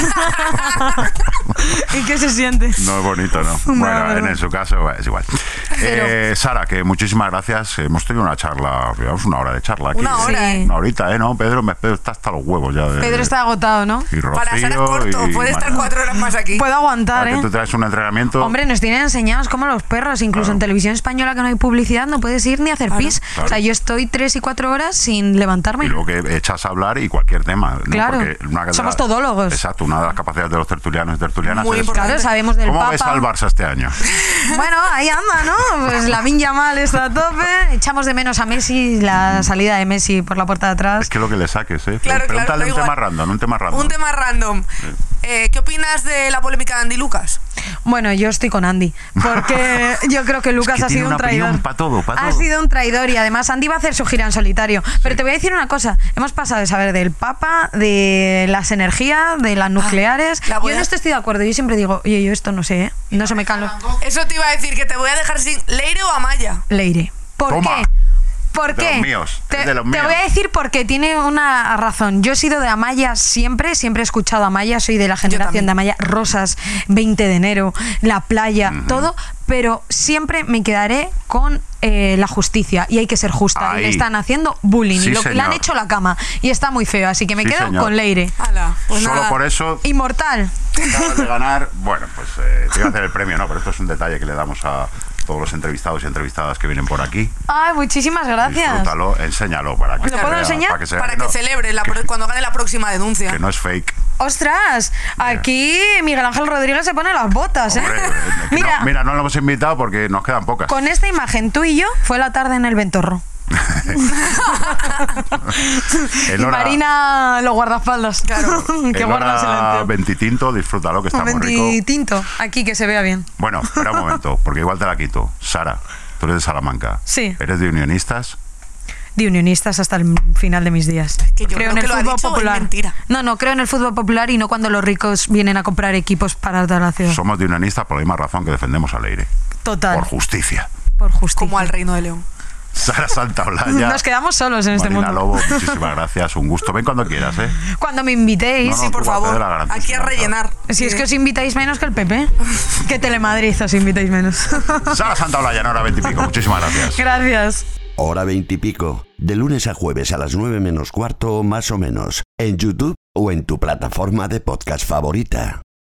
¿Y qué se siente? No es bonito, ¿no? No, Bueno, no. en su caso es igual. Pero- Eh, Sara, que muchísimas gracias. Hemos tenido una charla, llevamos una hora de charla aquí. Una hora, Sí. ¿eh? Una horita, ¿eh? ¿No? Pedro, me, Pedro está hasta los huevos ya. De, Pedro está agotado, ¿no? y Rocío, Para Sara es corto, y puede estar Manuel. cuatro horas más aquí. Puedo aguantar, Para que ¿eh? tú traes un entrenamiento. Hombre, nos tienen enseñados como los perros. Incluso Claro. en televisión española, que no hay publicidad, no puedes ir ni a hacer Claro. pis. Claro. O sea, yo estoy tres y cuatro horas sin levantarme. Y luego que echas a hablar y cualquier tema. ¿no? Claro. Porque una de Somos las- todólogos. Exacto, una de las capacidades de los tertulianos y tertulianas Muy es. importante. Claro, sabemos del ¿Cómo Papa. ves al Barça este año? Bueno, ahí anda, ¿no? Pues la Minya mal está a tope. Echamos de menos a Messi, la salida de Messi por la puerta de atrás. Es que lo que le saques, ¿eh? Claro, Pregúntale claro, da un igual. tema random, un tema random. Un tema random. Eh, ¿Qué opinas de la polémica de Andy Lucas? Bueno, yo estoy con Andy, porque yo creo que Lucas que ha tiene sido un una opinión traidor. pa' todo, pa' ha todo. sido un traidor y además Andy va a hacer su gira en solitario. Pero te voy a decir una cosa, hemos pasado de saber del Papa, de las energías, de las nucleares. la Yo voy en a- esto estoy de acuerdo, yo siempre digo, oye, yo esto no sé, ¿eh? No se me caen los... Eso te iba a decir, que te voy a dejar sin Leire o Amaya. Leire. ¿Por Toma. qué? ¿Por De qué? los míos, Te, es de los te míos. voy a decir porque tiene una razón. Yo he sido de Amaya siempre, siempre he escuchado a Amaya, soy de la generación también. de Amaya, Rosas, veinte de enero, la playa, todo, pero siempre me quedaré con eh, la justicia y hay que ser justa. Y Ahí. le están haciendo bullying Sí, y lo- le han señor. hecho la cama y está muy feo, así que me Sí, quedo señor. con Leire. Hala, pues Solo nada. por eso Inmortal. acabas de ganar. Bueno, pues eh, te iba a hacer el premio, ¿no? Pero esto es un detalle que le damos a todos los entrevistados y entrevistadas que vienen por aquí. Ay, muchísimas gracias. Disfrútalo, enséñalo para que ¿Lo se puedo vea, enseñar? Para que, se vea Para que que no- celebre la pro- cuando gane la próxima denuncia. que no es fake. Ostras, aquí Miguel Ángel Rodríguez se pone las botas, ¿eh? Hombre, eh, que Mira, no, mira, no lo hemos invitado porque nos quedan pocas. con esta imagen, tú y yo, fue la tarde en el Ventorro. En Y hora- Marina los guardaespaldas. Claro. que en guarda hora silencio. ventitinto, disfrútalo, que está muy rico. Ventitinto, aquí que se vea bien. Bueno, espera un momento, porque igual te la quito. Sara, tú eres de Salamanca. Sí. ¿Eres de unionistas? De unionistas hasta el final de mis días. Que yo creo que lo ha dicho, es mentira. No, no, creo en el fútbol popular y no cuando los ricos vienen a comprar equipos para toda la ciudad. Somos de unionistas por la misma razón que defendemos a Leire. Total. Por justicia. Por justicia. Como al Reino de León. Sara Santaolalla. Nos quedamos solos en este Marina mundo. Lobo, muchísimas gracias. Un gusto. Ven cuando quieras, ¿eh? Cuando me invitéis. No, no, Sí, por tú guapa, favor. te la garantizo, Aquí a no, rellenar. Si es que os invitáis menos que el P P. Que Telemadrid os invitáis menos. Sara Santaolalla, en hora veintipico. Muchísimas gracias. Gracias. Hora veintipico, de lunes a jueves a las nueve menos cuarto, más o menos, en YouTube o en tu plataforma de podcast favorita.